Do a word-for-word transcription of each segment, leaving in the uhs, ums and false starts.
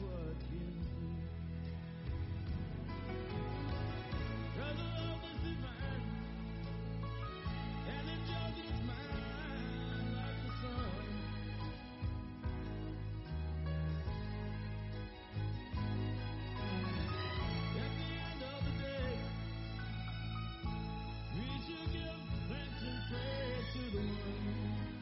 what you do. 'Cause the love is divine, and the judgment's mine like the sun. At the end of the day, we should give thanks and praise to the one.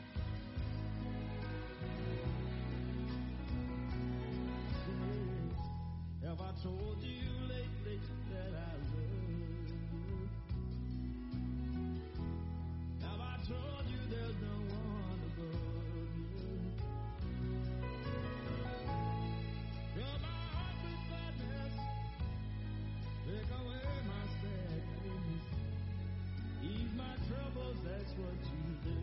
Have I told you lately that I love you? Have I told you there's no one above you? Fill my heart with gladness, take away my sadness, ease my troubles, that's what you do.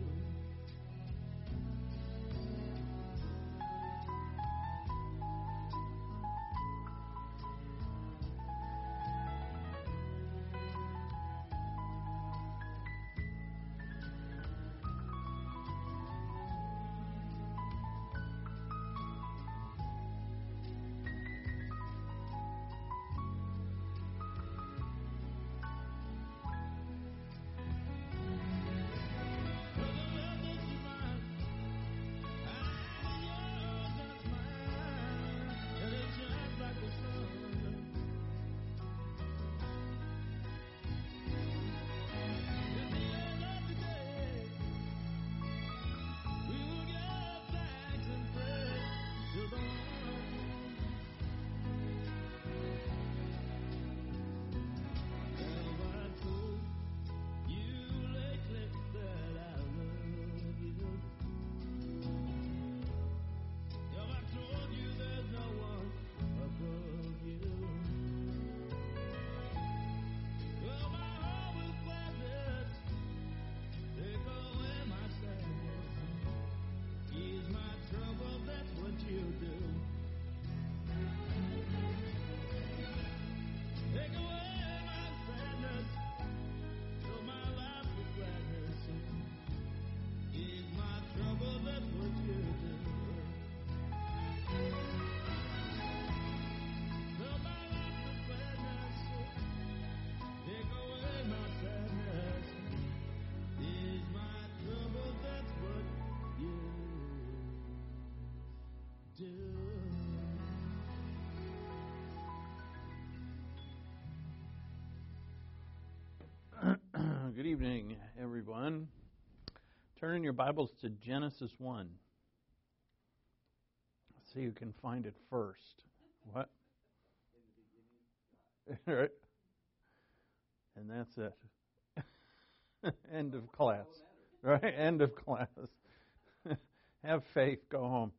Good evening, everyone. Turn in your Bibles to Genesis one. Let's see who can find it first. What? Right. And that's it. End of class. Right? End of class. Have faith, go home.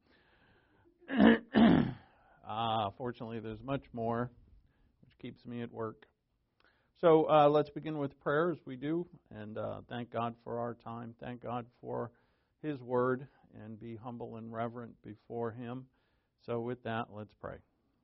Ah, fortunately, there's much more, which keeps me at work. So uh, let's begin with prayer as we do, and uh, thank God for our time. Thank God for His Word, and be humble and reverent before Him. So with that, let's pray.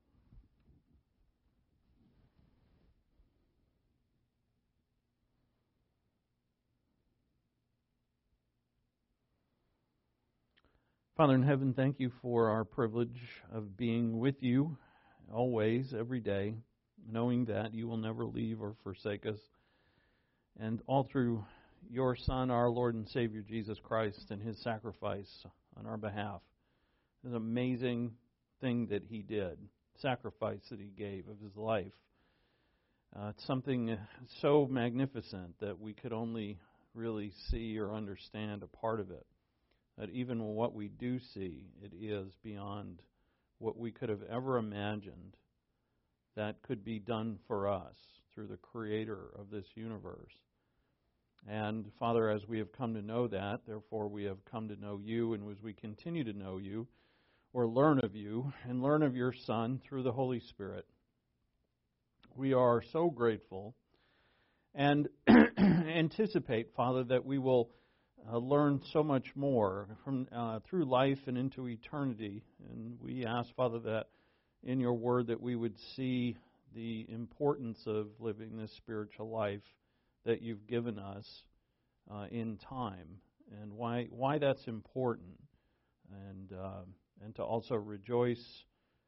Father in heaven, thank you for our privilege of being with you always, every day, knowing that you will never leave or forsake us. And all through your Son, our Lord and Savior, Jesus Christ, and His sacrifice on our behalf. It's an amazing thing that He did, sacrifice that He gave of His life. Uh, it's something so magnificent that we could only really see or understand a part of it. That even what we do see, it is beyond what we could have ever imagined that could be done for us through the Creator of this universe. And Father, as we have come to know that, therefore we have come to know you, and as we continue to know you, or learn of you, and learn of your Son through the Holy Spirit, we are so grateful and anticipate, Father, that we will uh, learn so much more from uh, through life and into eternity. And we ask, Father, that in your word that we would see the importance of living this spiritual life that you've given us uh, in time, and why why that's important, and uh, and to also rejoice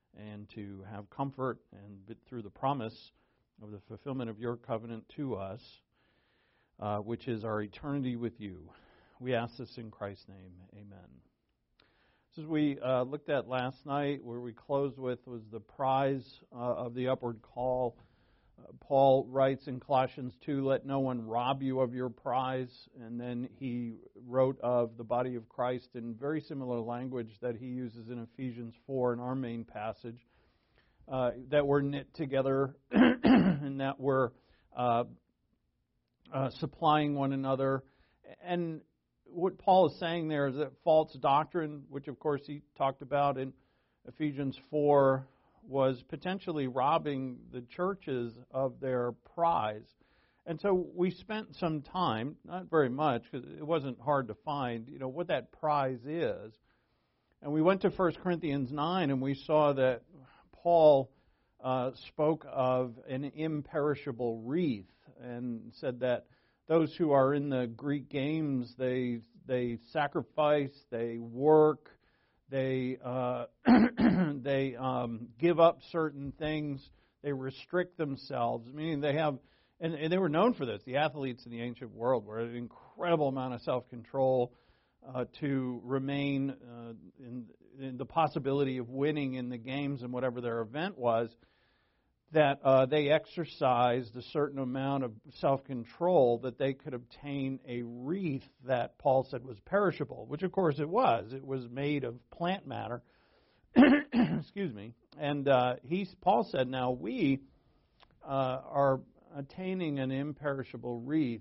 and to have comfort and through the promise of the fulfillment of your covenant to us, uh, which is our eternity with you. We ask this in Christ's name. Amen. So as we uh, looked at last night, where we closed with was the prize uh, of the upward call. Uh, Paul writes in Colossians two, let no one rob you of your prize. And then he wrote of the body of Christ in very similar language that he uses in Ephesians four in our main passage, uh, that we're knit together and that we're uh, uh, supplying one another. And what Paul is saying there is that false doctrine, which of course he talked about in Ephesians four, was potentially robbing the churches of their prize. And so we spent some time, not very much, because it wasn't hard to find, you know, what that prize is. And we went to First Corinthians nine, and we saw that Paul uh, spoke of an imperishable wreath and said that those who are in the Greek games, they they sacrifice, they work, they uh, they um, give up certain things, they restrict themselves. Meaning they have, and, and they were known for this. The athletes in the ancient world were an incredible amount of self-control uh, to remain uh, in, in the possibility of winning in the games and whatever their event was. That uh, they exercised a certain amount of self-control that they could obtain a wreath that Paul said was perishable, which of course it was. It was made of plant matter. Excuse me. And uh, he, Paul said, now we uh, are attaining an imperishable wreath.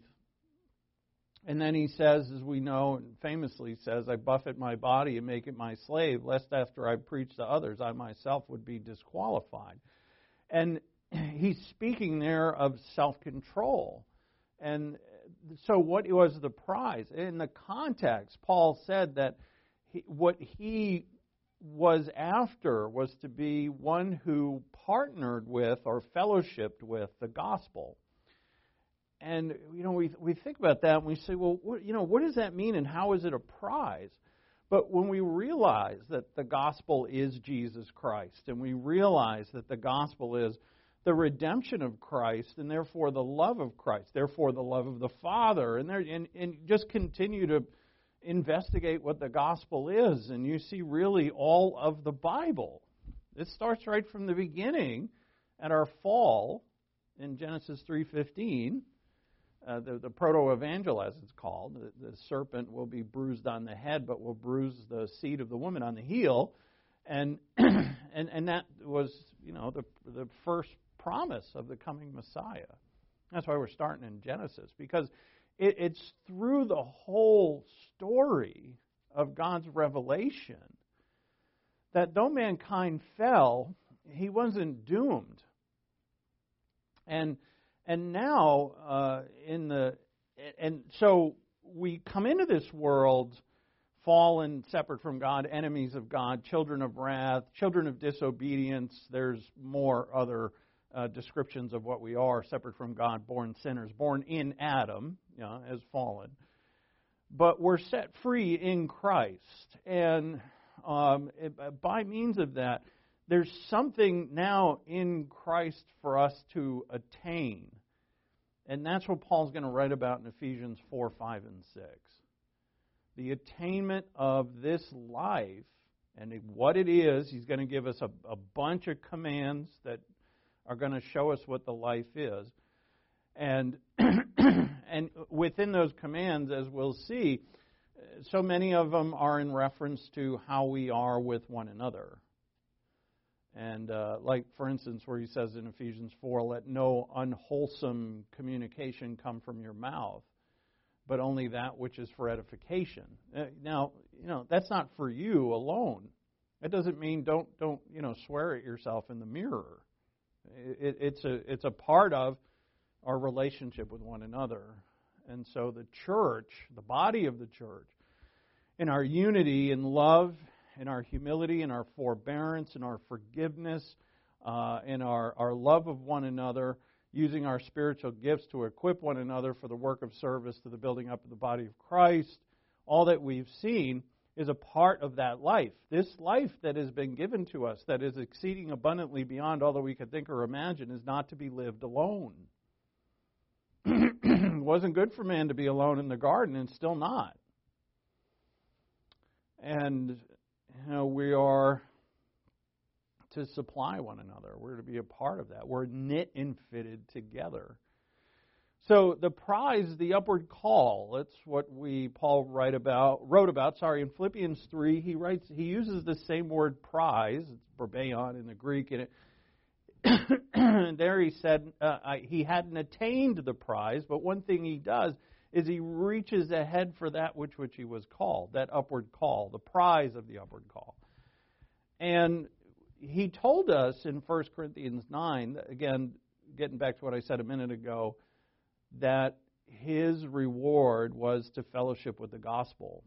And then he says, as we know, and famously says, I buffet my body and make it my slave, lest after I preach to others, I myself would be disqualified. And he's speaking there of self-control. And so what was the prize? In the context, Paul said that he, what he was after was to be one who partnered with or fellowshipped with the gospel. And, you know, we we think about that and we say, well, what, you know, what does that mean and how is it a prize? But when we realize that the gospel is Jesus Christ, and we realize that the gospel is the redemption of Christ, and therefore the love of Christ, therefore the love of the Father, and, there, and, and just continue to investigate what the gospel is, and you see really all of the Bible. It starts right from the beginning at our fall in Genesis three fifteen. Uh, the, the proto-evangel, as it's called, the, the serpent will be bruised on the head, but will bruise the seed of the woman on the heel, and and and that was, you know, the the first promise of the coming Messiah. That's why we're starting in Genesis, because it, it's through the whole story of God's revelation that though mankind fell, he wasn't doomed, and. And now, uh, in the and so we come into this world fallen, separate from God, enemies of God, children of wrath, children of disobedience. There's more other uh, descriptions of what we are, separate from God, born sinners, born in Adam, you know, as fallen. But we're set free in Christ, and um, it, by means of that, there's something now in Christ for us to attain. And that's what Paul's going to write about in Ephesians four, five, and six. The attainment of this life, and what it is. He's going to give us a, a bunch of commands that are going to show us what the life is. And, and within those commands, as we'll see, so many of them are in reference to how we are with one another. And uh, like, for instance, where he says in Ephesians four, let no unwholesome communication come from your mouth, but only that which is for edification. Uh, now, you know, that's not for you alone. That doesn't mean don't, don't you know, swear at yourself in the mirror. It, it's a it's a part of our relationship with one another. And so the church, the body of the church, in our unity and love, in our humility, in our forbearance, in our forgiveness, uh, in our, our love of one another, using our spiritual gifts to equip one another for the work of service to the building up of the body of Christ, all that we've seen is a part of that life. This life that has been given to us, that is exceeding abundantly beyond all that we could think or imagine, is not to be lived alone. It wasn't good for man to be alone in the garden, and still not. And, you know, we are to supply one another. We're to be a part of that. We're knit and fitted together. So the prize, the upward call, that's what we Paul write about, wrote about, sorry, in Philippians three. He writes, he uses the same word prize, it's Barbeion in the Greek, and it and there he said uh, I, he hadn't attained the prize, but one thing he does is he reaches ahead for that which which he was called, that upward call, the prize of the upward call. And he told us in First Corinthians nine, again, getting back to what I said a minute ago, that his reward was to fellowship with the gospel.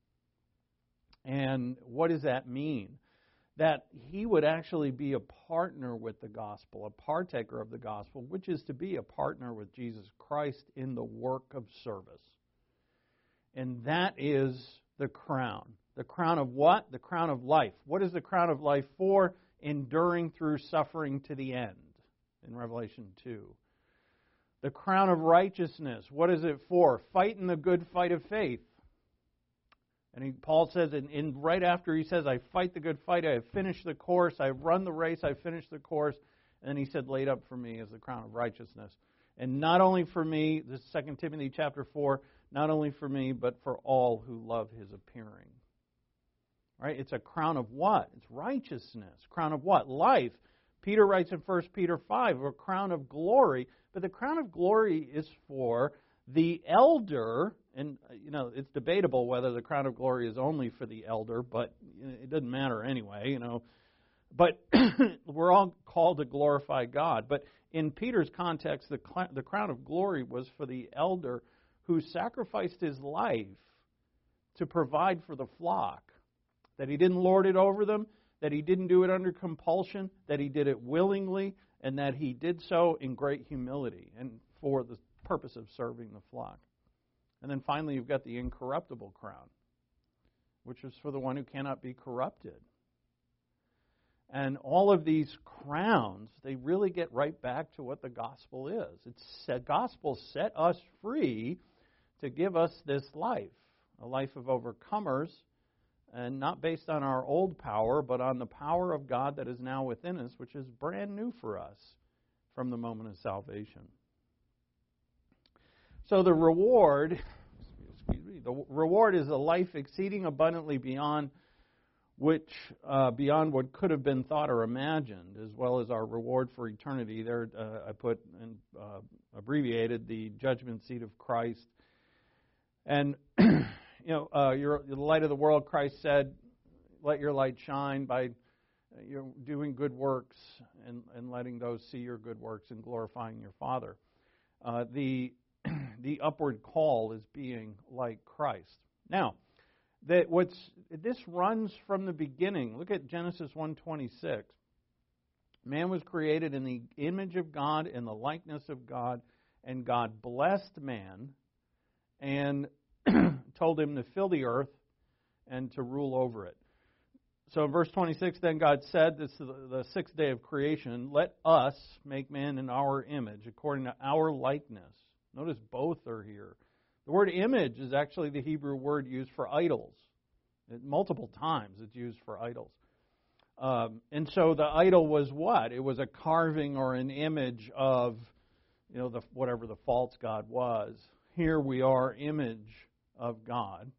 And what does that mean? That he would actually be a partner with the gospel, a partaker of the gospel, which is to be a partner with Jesus Christ in the work of service. And that is the crown. The crown of what? The crown of life. What is the crown of life for? Enduring through suffering to the end, in Revelation two. The crown of righteousness, what is it for? Fighting the good fight of faith. And he, Paul says, in, in right after he says, I fight the good fight, I have finished the course, I have run the race, I have finished the course. And he said, laid up for me is the crown of righteousness. And not only for me, this is Second Timothy chapter four, not only for me, but for all who love his appearing. Right? It's a crown of what? It's righteousness. Crown of what? Life. Peter writes in First Peter five, a crown of glory. But the crown of glory is for the elder, and you know it's debatable whether the crown of glory is only for the elder, but it doesn't matter anyway, you know. But we're all called to glorify God. But in Peter's context, the the crown of glory was for the elder who sacrificed his life to provide for the flock. That he didn't lord it over them, that he didn't do it under compulsion, that he did it willingly, and that he did so in great humility and for the purpose of serving the flock. And then finally, you've got the incorruptible crown, which is for the one who cannot be corrupted. And all of these crowns, they really get right back to what the gospel is. It's the gospel set us free to give us this life, a life of overcomers, and not based on our old power, but on the power of God that is now within us, which is brand new for us from the moment of salvation. So the reward, excuse me, the reward is a life exceeding abundantly beyond which, uh, beyond what could have been thought or imagined, as well as our reward for eternity. There, uh, I put and uh, abbreviated the judgment seat of Christ, and. You know, uh, you're the light of the world, Christ said, let your light shine by you know, doing good works and, and letting those see your good works and glorifying your Father. Uh, the the upward call is being like Christ. Now, that what's this runs from the beginning. Look at Genesis one twenty-six. Man was created in the image of God, in the likeness of God, and God blessed man and told him to fill the earth and to rule over it. So in verse twenty-six, then God said, this is the sixth day of creation, let us make man in our image, according to our likeness. Notice both are here. The word image is actually the Hebrew word used for idols. It, multiple times it's used for idols. Um, and so the idol was what? It was a carving or an image of, you know, the, whatever the false god was. Here we are, image of God.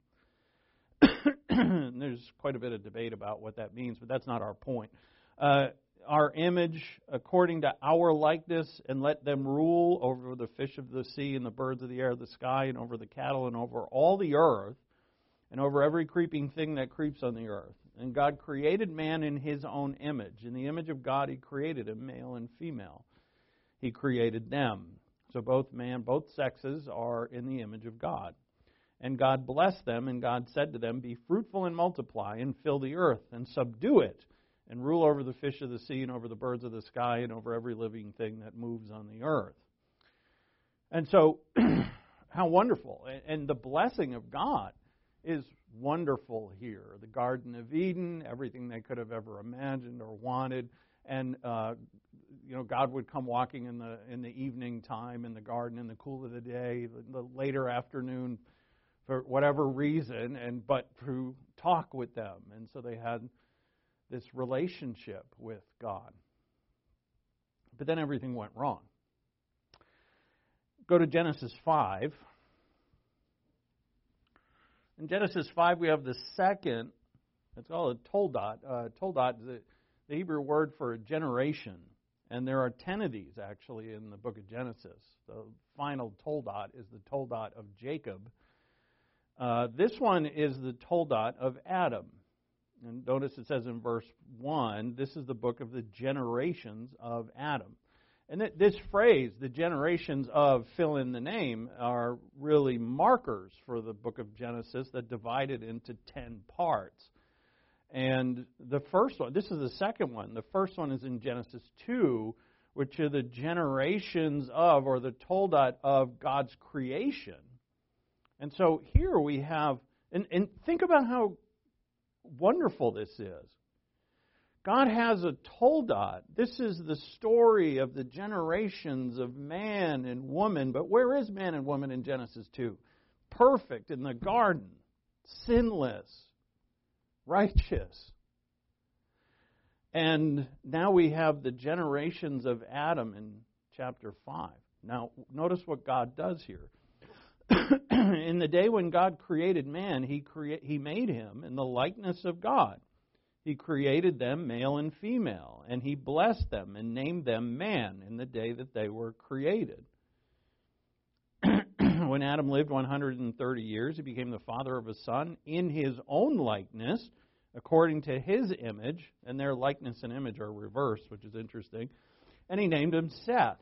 There's quite a bit of debate about what that means, but that's not our point. Uh, our image according to our likeness, and let them rule over the fish of the sea and the birds of the air, the sky, and over the cattle, and over all the earth, and over every creeping thing that creeps on the earth. And God created man in his own image. In the image of God, he created him, male and female. He created them. So both man, both sexes are in the image of God. And God blessed them, and God said to them, be fruitful and multiply, and fill the earth, and subdue it, and rule over the fish of the sea, and over the birds of the sky, and over every living thing that moves on the earth. And so, how wonderful. And the blessing of God is wonderful here. The Garden of Eden, everything they could have ever imagined or wanted. And, uh, you know, God would come walking in the in the evening time in the garden in the cool of the day, the, the later afternoon, for whatever reason, and but to talk with them. And so they had this relationship with God. But then everything went wrong. Go to Genesis five. In Genesis five, we have the second, it's called a toldot. Uh, toldot is the, the Hebrew word for a generation. And there are ten of these, actually, in the book of Genesis. The final toldot is the toldot of Jacob. Uh, this one is the toldot of Adam. And notice it says in verse one, this is the book of the generations of Adam. And th- this phrase, the generations of, fill in the name, are really markers for the book of Genesis that divide it into ten parts. And the first one, this is the second one. The first one is in Genesis two, which are the generations of, or the toldot of God's creation. And so here we have, and, and think about how wonderful this is. God has a toldot. This is the story of the generations of man and woman. But where is man and woman in Genesis two? Perfect in the garden, sinless, righteous. And now we have the generations of Adam in chapter five. Now, notice what God does here. In the day when God created man, he crea- he made him in the likeness of God. He created them male and female, and he blessed them and named them man in the day that they were created. When Adam lived one hundred thirty years, he became the father of a son in his own likeness, according to his image, and their likeness and image are reversed, which is interesting, and he named him Seth.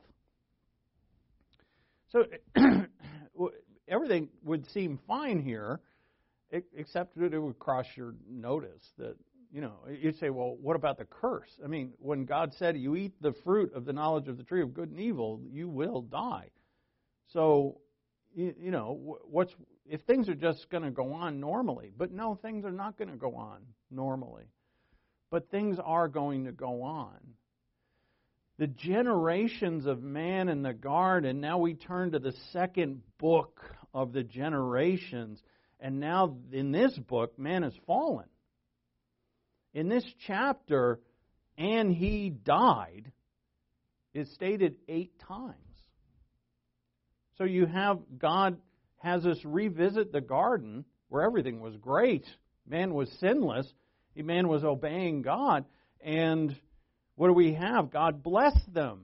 So everything would seem fine here, except that it would cross your notice that, you know, you'd say, well, what about the curse? I mean, when God said, you eat the fruit of the knowledge of the tree of good and evil, you will die. So, you, you know, what's if things are just going to go on normally. But no, things are not going to go on normally. But things are going to go on. The generations of man in the garden, now we turn to the second book of the generations. And now in this book, man has fallen. In this chapter, and he died, is stated eight times. So you have God has us revisit the garden where everything was great. Man was sinless. Man was obeying God. And what do we have? God blessed them.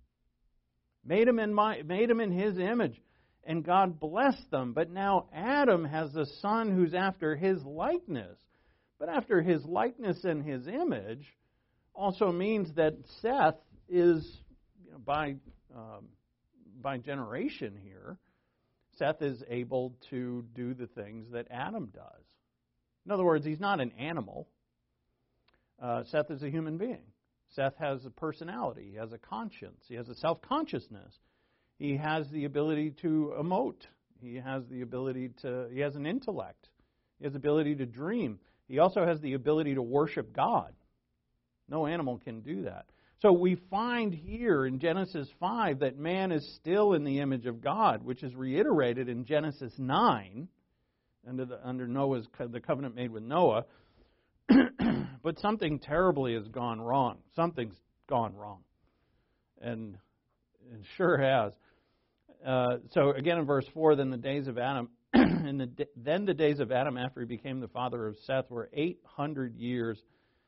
Made him in my, made him in his image. And God blessed them. But now Adam has a son who's after his likeness. But after his likeness and his image also means that Seth is, you know, by um, by generation here, Seth is able to do the things that Adam does. In other words, he's not an animal. Uh, Seth is a human being. Seth has a personality. He has a conscience. He has a self-consciousness. He has the ability to emote. He has the ability to, he has an intellect. He has the ability to dream. He also has the ability to worship God. No animal can do that. So we find here in Genesis five that man is still in the image of God, which is reiterated in Genesis nine, under, the, under Noah's the covenant made with Noah. But something terribly has gone wrong. Something's gone wrong. And it sure has. Uh, so again in verse four, then the days of Adam, and the, then the days of Adam after he became the father of Seth were eight hundred years,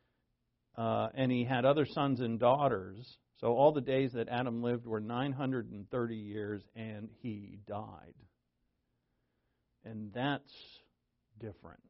uh, and he had other sons and daughters. So all the days that Adam lived were nine hundred thirty years, and he died. And that's different.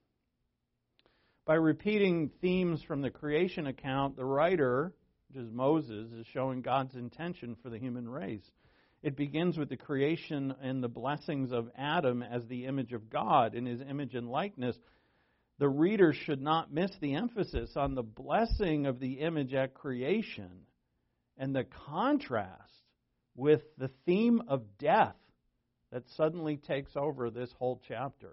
By repeating themes from the creation account, the writer, which is Moses, is showing God's intention for the human race. It begins with the creation and the blessings of Adam as the image of God in his image and likeness. The reader should not miss the emphasis on the blessing of the image at creation and the contrast with the theme of death that suddenly takes over this whole chapter.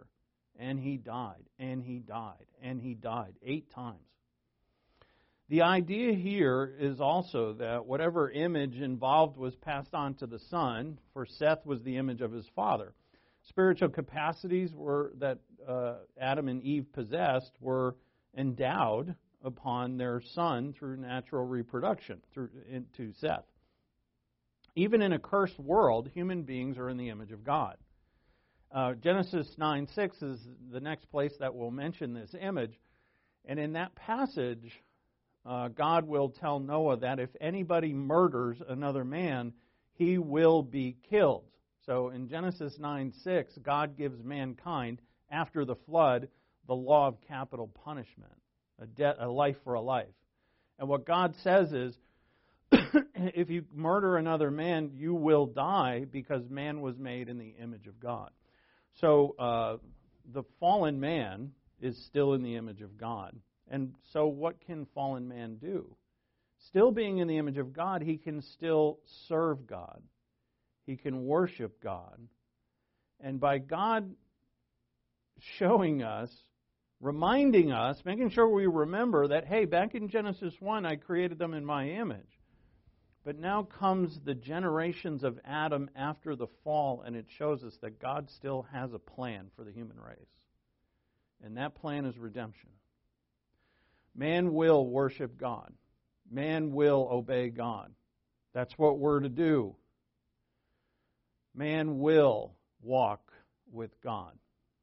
and he died, and he died, and he died eight times. The idea here is also that whatever image involved was passed on to the son, for Seth was the image of his father. Spiritual capacities were that uh, Adam and Eve possessed were endowed upon their son through natural reproduction, through into Seth. Even in a cursed world, human beings are in the image of God. Uh, Genesis nine six is the next place that will mention this image. And in that passage, uh, God will tell Noah that if anybody murders another man, he will be killed. So in Genesis nine six, God gives mankind, after the flood, the law of capital punishment, a, de- a life for a life. And what God says is, if you murder another man, you will die, because man was made in the image of God. So uh, the fallen man is still in the image of God. And so what can fallen man do? Still being in the image of God, he can still serve God. He can worship God. And by God showing us, reminding us, making sure we remember that, hey, back in Genesis one, I created them in my image. But now comes the generations of Adam after the fall, and it shows us that God still has a plan for the human race. And that plan is redemption. Man will worship God. Man will obey God. That's what we're to do. Man will walk with God.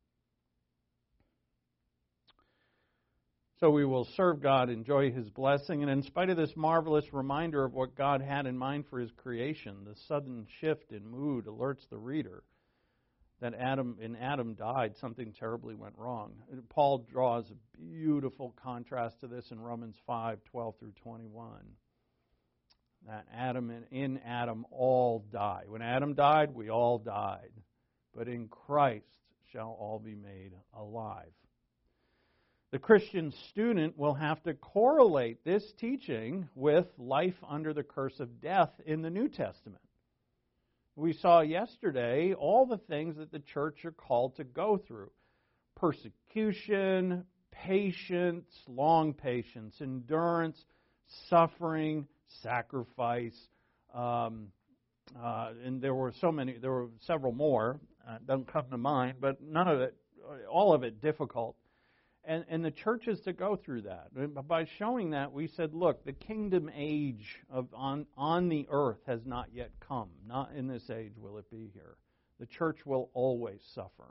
So we will serve God, enjoy His blessing, and in spite of this marvelous reminder of what God had in mind for His creation, the sudden shift in mood alerts the reader that Adam, in Adam died, something terribly went wrong. Paul draws a beautiful contrast to this in Romans five, twelve through twenty-one. That Adam and in Adam all die. When Adam died, we all died. But in Christ shall all be made alive. The Christian student will have to correlate this teaching with life under the curse of death in the New Testament. We saw yesterday all the things that the church are called to go through. Persecution, patience, long patience, endurance, suffering, sacrifice. Um, uh, and there were so many, there were several more. Uh, don't come to mind, but none of it, all of it difficult. And, and the church is to go through that. By showing that, we said, look, the kingdom age of on, on the earth has not yet come. Not in this age will it be here. The church will always suffer.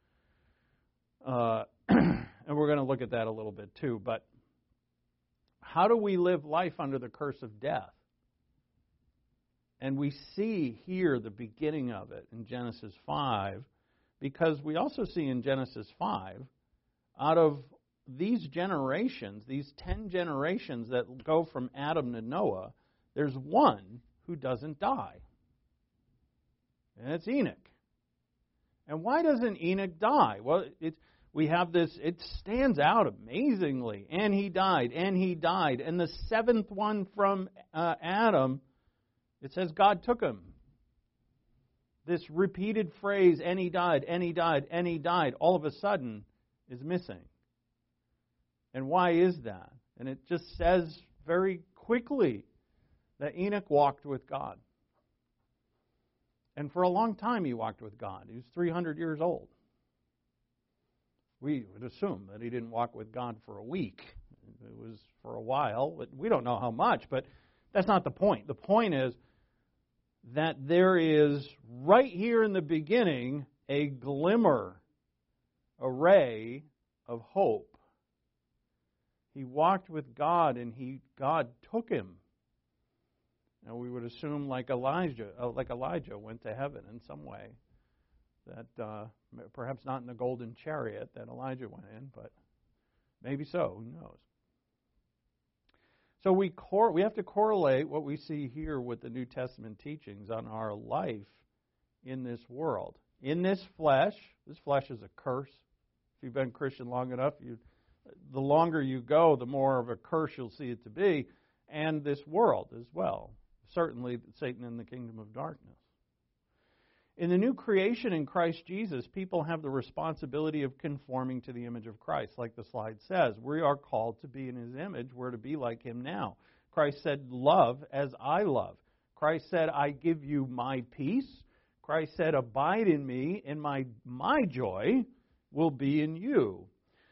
Uh, and we're going to look at that a little bit too. But how do we live life under the curse of death? And we see here the beginning of it in Genesis five, because we also see in Genesis five, out of these generations, these ten generations that go from Adam to Noah, there's one who doesn't die. And it's Enoch. And why doesn't Enoch die? Well, it's, we have this, it stands out amazingly. And he died, and he died. And the seventh one from uh, Adam, it says God took him. This repeated phrase, and he died, and he died, and he died, all of a sudden is missing. And why is that? And it just says very quickly that Enoch walked with God. And for a long time he walked with God. He was three hundred years old. We would assume that he didn't walk with God for a week. It was for a while. But we don't know how much, but that's not the point. The point is that there is, right here in the beginning, a glimmer, a ray of hope. He walked with God, and he God took him. Now we would assume, like Elijah, uh, like Elijah went to heaven in some way. That uh, perhaps not in the golden chariot that Elijah went in, but maybe so. Who knows? So we cor- we have to correlate what we see here with the New Testament teachings on our life in this world. In this flesh, this flesh is a curse. If you've been a Christian long enough, you, the longer you go, the more of a curse you'll see it to be, and this world as well. Certainly Satan and the kingdom of darkness. In the new creation in Christ Jesus, people have the responsibility of conforming to the image of Christ, like the slide says. We are called to be in His image. We're to be like Him now. Christ said, love as I love. Christ said, I give you my peace. Christ said, abide in me, and my, my joy will be in you.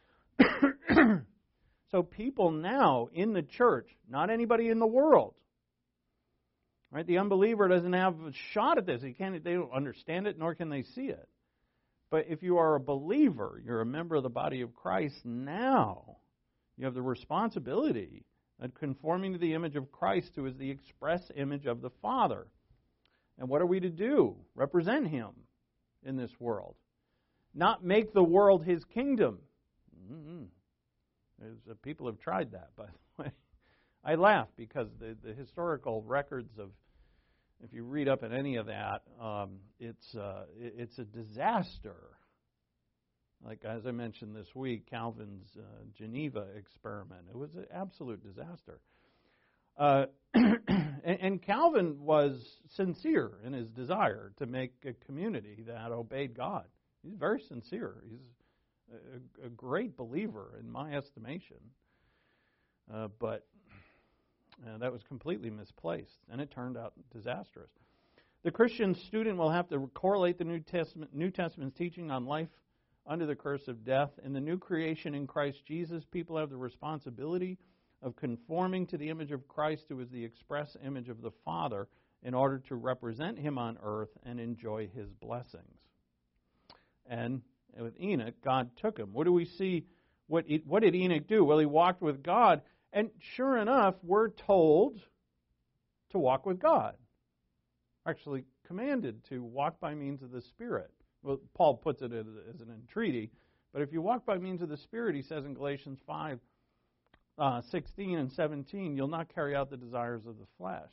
So people now in the church, not anybody in the world, right? The unbeliever doesn't have a shot at this. He can't, they don't understand it, nor can they see it. But if you are a believer, you're a member of the body of Christ now, you have the responsibility of conforming to the image of Christ, who is the express image of the Father. And what are we to do? Represent Him in this world. Not make the world His kingdom. Mm-hmm. There's, uh, people have tried that, by the way. I laugh because the, the historical records of, if you read up in any of that, um, it's uh, it, it's a disaster. Like, as I mentioned this week, Calvin's uh, Geneva experiment. It was an absolute disaster. Uh, and, and Calvin was sincere in his desire to make a community that obeyed God. He's very sincere. He's a, a great believer in my estimation. Uh, but uh, that was completely misplaced, and it turned out disastrous. The Christian student will have to correlate the New Testament, New Testament's teaching on life under the curse of death. In the new creation in Christ Jesus, people have the responsibility of conforming to the image of Christ, who is the express image of the Father, in order to represent Him on earth and enjoy His blessings. And with Enoch, God took him. What do we see? What, what did Enoch do? Well, he walked with God. And sure enough, we're told to walk with God. Actually commanded to walk by means of the Spirit. Well, Paul puts it as an entreaty. But if you walk by means of the Spirit, he says in Galatians five, uh, sixteen and seventeen, you'll not carry out the desires of the flesh.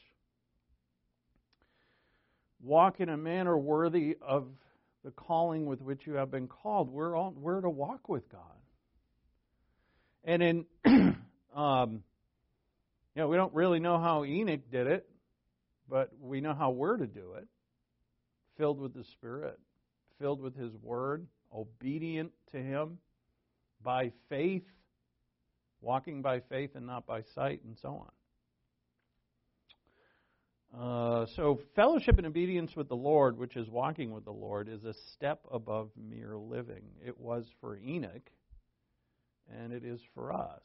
Walk in a manner worthy of the calling with which you have been called. We're all, we're to walk with God. And in, um, you know, we don't really know how Enoch did it, but we know how we're to do it. Filled with the Spirit, filled with His Word, obedient to Him, by faith, walking by faith and not by sight, and so on. Uh, so fellowship and obedience with the Lord, which is walking with the Lord, is a step above mere living. It was for Enoch, and it is for us.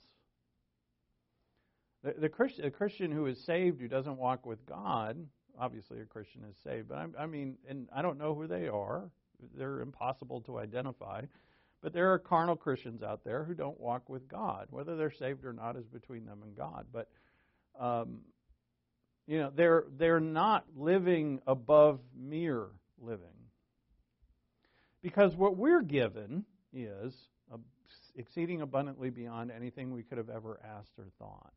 The, the, Christ, a Christian who is saved, who doesn't walk with God, obviously a Christian is saved, but I, I mean, and I don't know who they are. They're impossible to identify. But there are carnal Christians out there who don't walk with God. Whether they're saved or not is between them and God. But um, You know, they're they're not living above mere living. Because what we're given is a, exceeding abundantly beyond anything we could have ever asked or thought.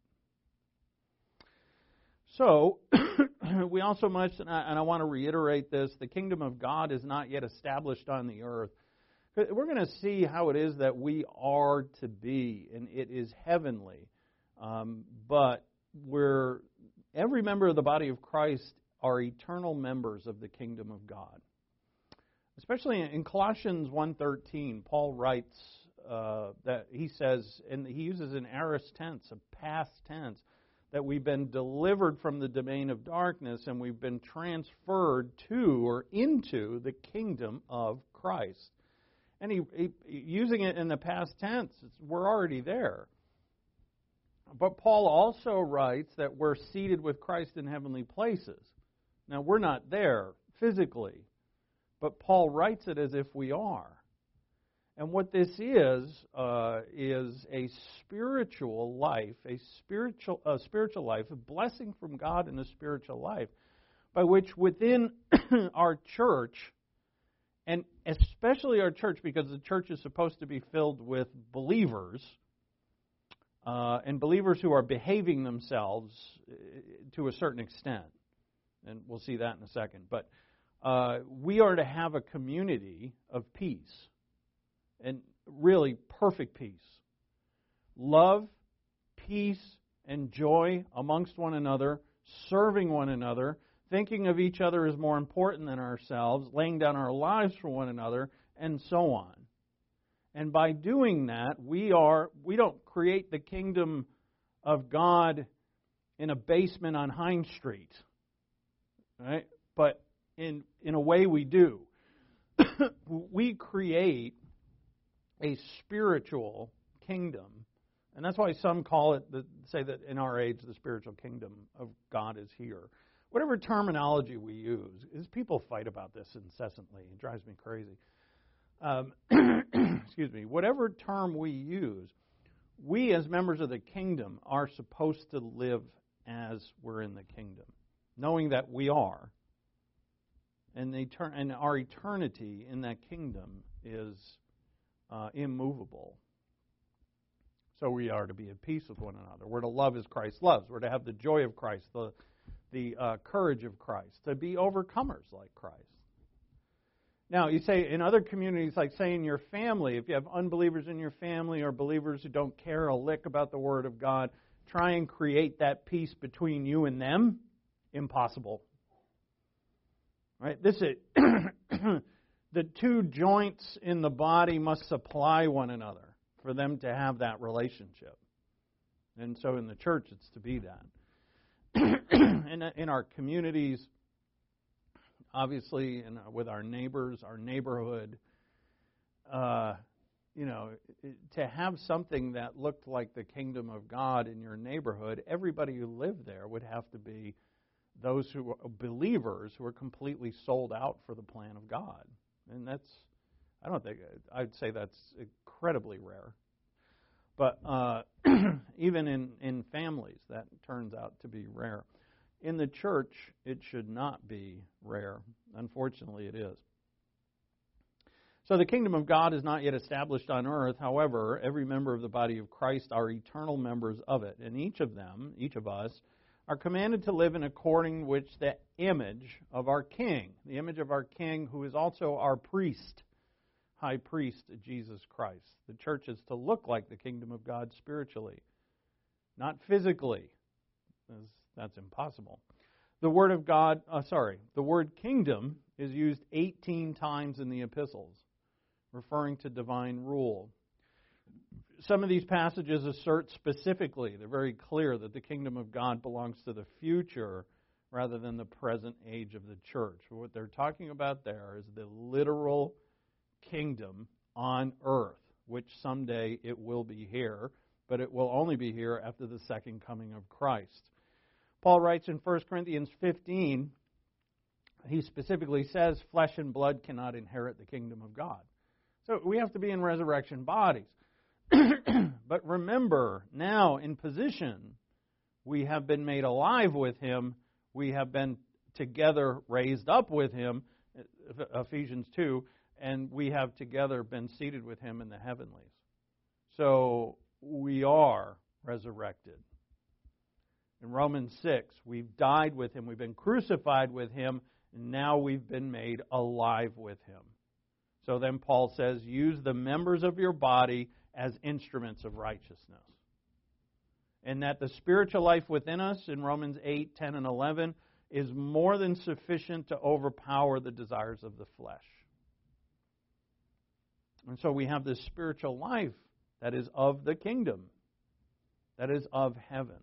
So, we also must, and I, and I want to reiterate this, the kingdom of God is not yet established on the earth. We're going to see how it is that we are to be, and it is heavenly. Um, but we're every member of the body of Christ are eternal members of the kingdom of God. Especially in Colossians one thirteen, Paul writes uh, that he says, and he uses an aorist tense, a past tense, that we've been delivered from the domain of darkness and we've been transferred to or into the kingdom of Christ. And he, he using it in the past tense, it's, we're already there. But Paul also writes that we're seated with Christ in heavenly places. Now, we're not there physically, but Paul writes it as if we are. And what this is, uh, is a spiritual life, a spiritual, a spiritual life, a blessing from God in a spiritual life, by which within our church, and especially our church, because the church is supposed to be filled with believers, uh, and believers who are behaving themselves to a certain extent. And we'll see that in a second. But uh, we are to have a community of peace, and really perfect peace. Love, peace, and joy amongst one another, serving one another, thinking of each other as more important than ourselves, laying down our lives for one another, and so on. And by doing that, we are we don't create the kingdom of God in a basement on Hines Street, right? But in in a way we do. We create a spiritual kingdom, and that's why some call it, the, say that in our age, the spiritual kingdom of God is here. Whatever terminology we use, is people fight about this incessantly. It drives me crazy. Um, excuse me. Whatever term we use, we as members of the kingdom are supposed to live as we're in the kingdom, knowing that we are. And, the, and our eternity in that kingdom is uh, immovable. So we are to be at peace with one another. We're to love as Christ loves. We're to have the joy of Christ, the, the uh, courage of Christ, to be overcomers like Christ. Now, you say in other communities, like say in your family, if you have unbelievers in your family or believers who don't care a lick about the Word of God, try and create that peace between you and them. Impossible. Right? This is the two joints in the body must supply one another for them to have that relationship. And so in the church, it's to be that. in, in our communities, obviously, and with our neighbors, our neighborhood, uh, you know, to have something that looked like the kingdom of God in your neighborhood, everybody who lived there would have to be those who are believers who are completely sold out for the plan of God. And that's, I don't think, I'd say that's incredibly rare. But uh, even in, in families, that turns out to be rare. In the church, it should not be rare. Unfortunately, it is. So the kingdom of God is not yet established on earth. However, every member of the body of Christ are eternal members of it. And each of them, each of us, are commanded to live in according with the image of our King, the image of our King who is also our priest, high priest, Jesus Christ. The church is to look like the kingdom of God spiritually, not physically. That's impossible. The word of God, uh, sorry, the word kingdom is used eighteen times in the epistles, referring to divine rule. Some of these passages assert specifically, they're very clear, that the kingdom of God belongs to the future rather than the present age of the church. What they're talking about there is the literal kingdom on earth, which someday it will be here, but it will only be here after the second coming of Christ. Paul writes in First Corinthians fifteen, he specifically says, flesh and blood cannot inherit the kingdom of God. So we have to be in resurrection bodies. But remember, now in position, we have been made alive with Him. We have been together raised up with Him, Ephesians two, and we have together been seated with Him in the heavenlies. So we are resurrected. In Romans six, we've died with Him, we've been crucified with Him, and now we've been made alive with Him. So then Paul says, use the members of your body as instruments of righteousness. And that the spiritual life within us, in Romans eight, ten, and eleven, is more than sufficient to overpower the desires of the flesh. And so we have this spiritual life that is of the kingdom, that is of heaven.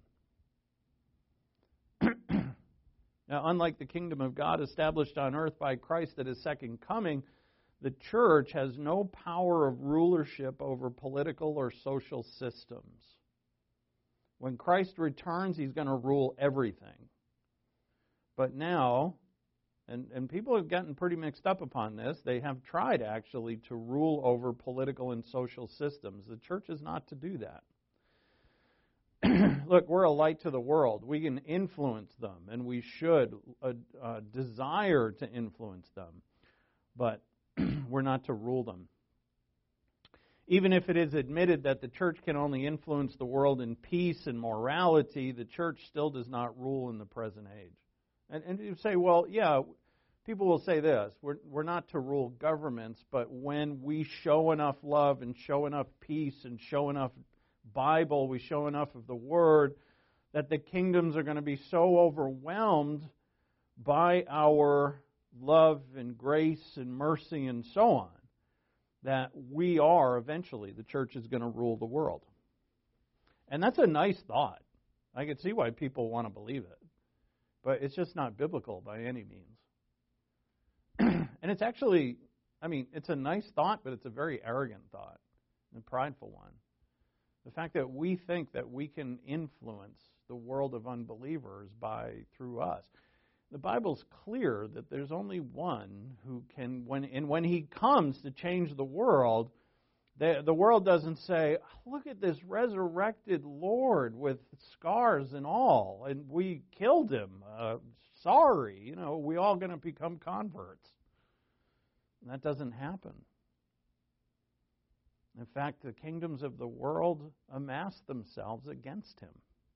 Now, unlike the kingdom of God established on earth by Christ at His second coming, the church has no power of rulership over political or social systems. When Christ returns, He's going to rule everything. But now, and, and people have gotten pretty mixed up upon this, they have tried actually to rule over political and social systems. The church is not to do that. Look, we're a light to the world. We can influence them, and we should uh, uh, desire to influence them. But we're not to rule them. Even if it is admitted that the church can only influence the world in peace and morality, the church still does not rule in the present age. And, and you say, well, yeah, people will say this, we're, we're not to rule governments, but when we show enough love and show enough peace and show enough Bible, we show enough of the Word, that the kingdoms are going to be so overwhelmed by our love and grace and mercy and so on, that we are eventually, the church is going to rule the world. And that's a nice thought. I can see why people want to believe it. But it's just not biblical by any means. And it's actually, I mean, it's a nice thought, but it's a very arrogant thought, a prideful one. The fact that we think that we can influence the world of unbelievers by through us. The Bible's clear that there's only one who can, when and when He comes to change the world, the, the world doesn't say, look at this resurrected Lord with scars and all, and we killed Him. Uh, sorry, you know, we all going to become converts. And that doesn't happen. In fact, the kingdoms of the world amass themselves against Him.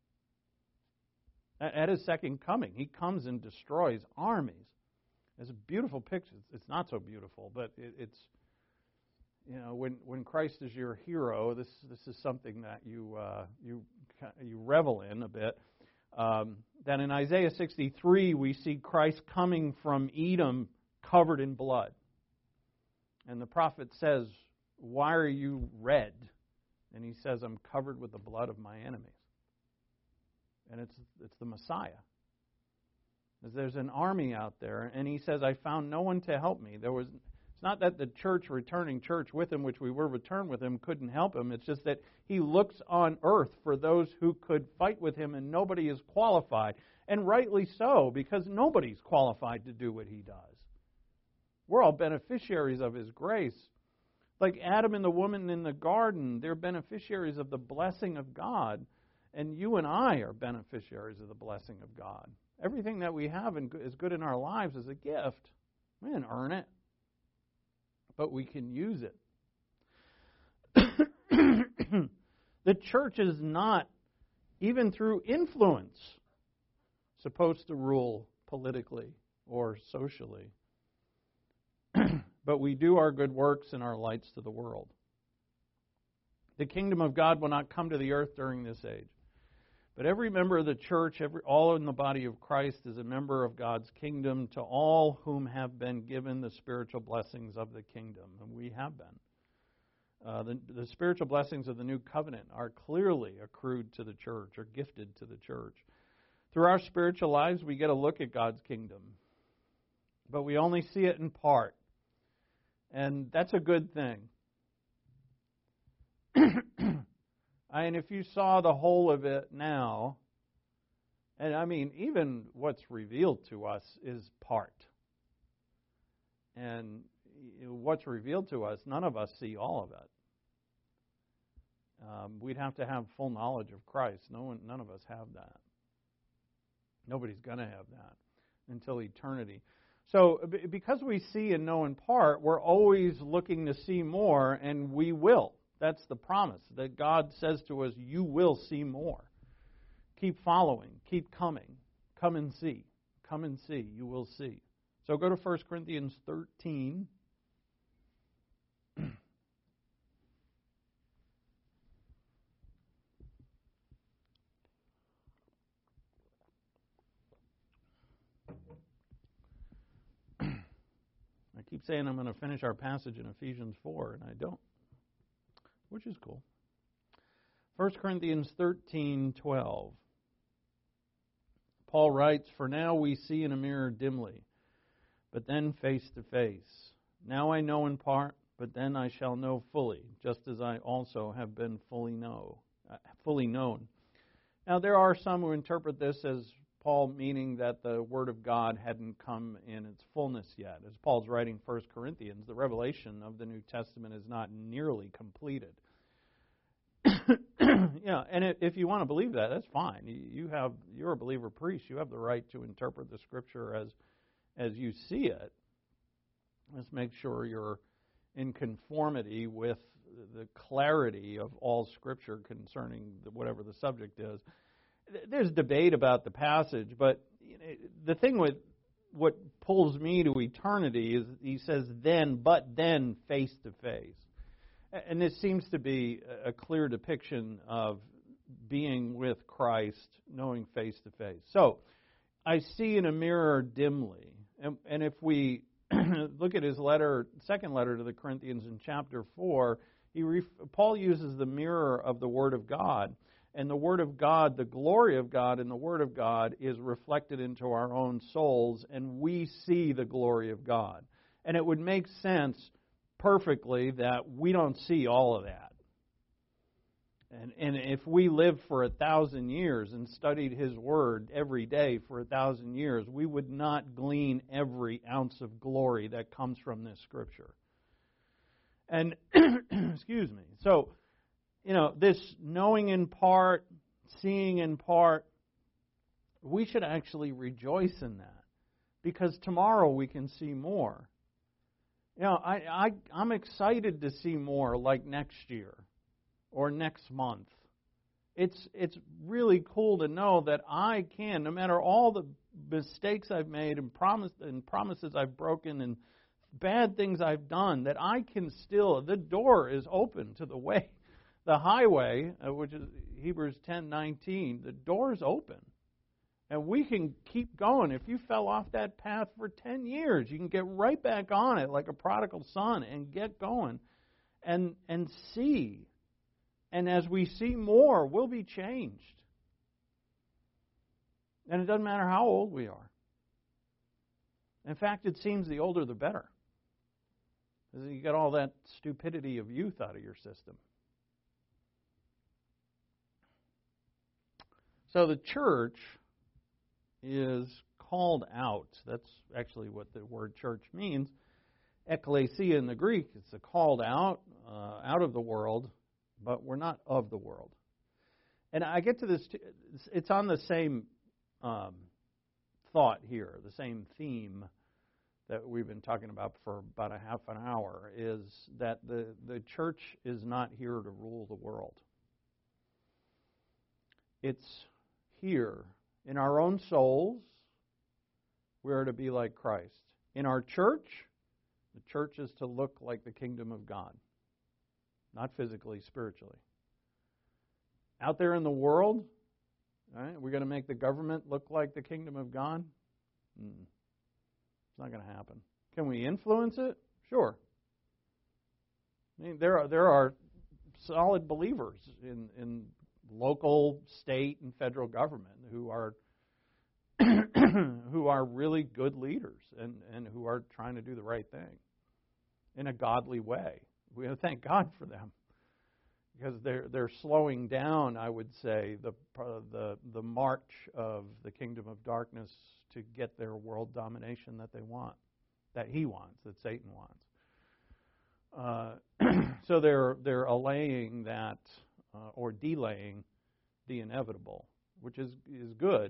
At His second coming, He comes and destroys armies. It's a beautiful picture. It's not so beautiful, but it, it's, you know, when when Christ is your hero, this this is something that you uh, you you revel in a bit. Um, that in Isaiah sixty-three we see Christ coming from Edom covered in blood, and the prophet says, "Why are you red?" And He says, "I'm covered with the blood of my enemies." And it's it's the Messiah. There's an army out there, and He says, "I found no one to help me." There was. It's not that the church, returning church with Him, which we were returned with Him, couldn't help Him. It's just that He looks on earth for those who could fight with Him, and nobody is qualified. And rightly so, because nobody's qualified to do what He does. We're all beneficiaries of His grace. Like Adam and the woman in the garden, they're beneficiaries of the blessing of God. And you and I are beneficiaries of the blessing of God. Everything that we have and is good in our lives is a gift. We didn't earn it, but we can use it. The church is not, even through influence, supposed to rule politically or socially. But we do our good works and our lights to the world. The kingdom of God will not come to the earth during this age. But every member of the church, every, all in the body of Christ, is a member of God's kingdom, to all whom have been given the spiritual blessings of the kingdom. And we have been. Uh, the, the spiritual blessings of the new covenant are clearly accrued to the church, or gifted to the church. Through our spiritual lives, we get a look at God's kingdom. But we only see it in part. And that's a good thing. And if you saw the whole of it now, and I mean, even what's revealed to us is part. And what's revealed to us, none of us see all of it. Um, we'd have to have full knowledge of Christ. No one, none of us have that. Nobody's going to have that until eternity. So because we see and know in part, we're always looking to see more, and we will. That's the promise, that God says to us, you will see more. Keep following. Keep coming. Come and see. Come and see. You will see. So go to First Corinthians thirteen. I keep saying I'm going to finish our passage in Ephesians four, and I don't, which is cool. First Corinthians thirteen twelve. Paul writes, "For now we see in a mirror dimly, but then face to face. Now I know in part, but then I shall know fully, just as I also have been fully know, uh, fully known." Now there are some who interpret this as Paul meaning that the Word of God hadn't come in its fullness yet. As Paul's writing First Corinthians, the revelation of the New Testament is not nearly completed. Yeah, and if you want to believe that, that's fine. You have, you're a believer priest. You have the right to interpret the Scripture as as you see it. Let's make sure you're in conformity with the clarity of all Scripture concerning whatever the subject is. There's debate about the passage, but the thing with what pulls me to eternity is he says then, but then face to face. And this seems to be a clear depiction of being with Christ, knowing face to face. So, I see in a mirror dimly. And, and if we look at his letter, second letter to the Corinthians in chapter four, he ref, Paul uses the mirror of the Word of God. And the Word of God, the glory of God in the Word of God is reflected into our own souls, and we see the glory of God. And it would make sense perfectly that we don't see all of that. And, and if we lived for a thousand years and studied His Word every day for a thousand years, we would not glean every ounce of glory that comes from this Scripture. And, excuse me, so, you know, this knowing in part, seeing in part, we should actually rejoice in that. Because tomorrow we can see more. You know, I, I, I'm excited to see more like next year or next month. It's it's really cool to know that I can, no matter all the mistakes I've made and promise and promises I've broken and bad things I've done, that I can still, the door is open to the way, the highway, which is Hebrews ten nineteen, the door is open. And we can keep going. If you fell off that path for ten years, you can get right back on it like a prodigal son and get going and and see. And as we see more, we'll be changed. And it doesn't matter how old we are. In fact, it seems the older the better. Because you get all that stupidity of youth out of your system. So the church is called out. That's actually what the word church means. Ekklesia in the Greek, it's a called out, uh, out of the world, but we're not of the world. And I get to this, it's on the same um, thought here, the same theme that we've been talking about for about a half an hour, is that the, the church is not here to rule the world. It's here in our own souls, we are to be like Christ. In our church, the church is to look like the kingdom of God. Not physically, spiritually. Out there in the world, right, we're going to make the government look like the kingdom of God? Mm. It's not going to happen. Can we influence it? Sure. I mean, there are there are solid believers in, in local, state, and federal government who are who are really good leaders and, and who are trying to do the right thing in a godly way. We have to thank God for them because they're they're slowing down, I would say, the the the march of the kingdom of darkness to get their world domination that they want, that he wants, that Satan wants. Uh, so they're they're allaying that uh, or delaying the inevitable, which is is good.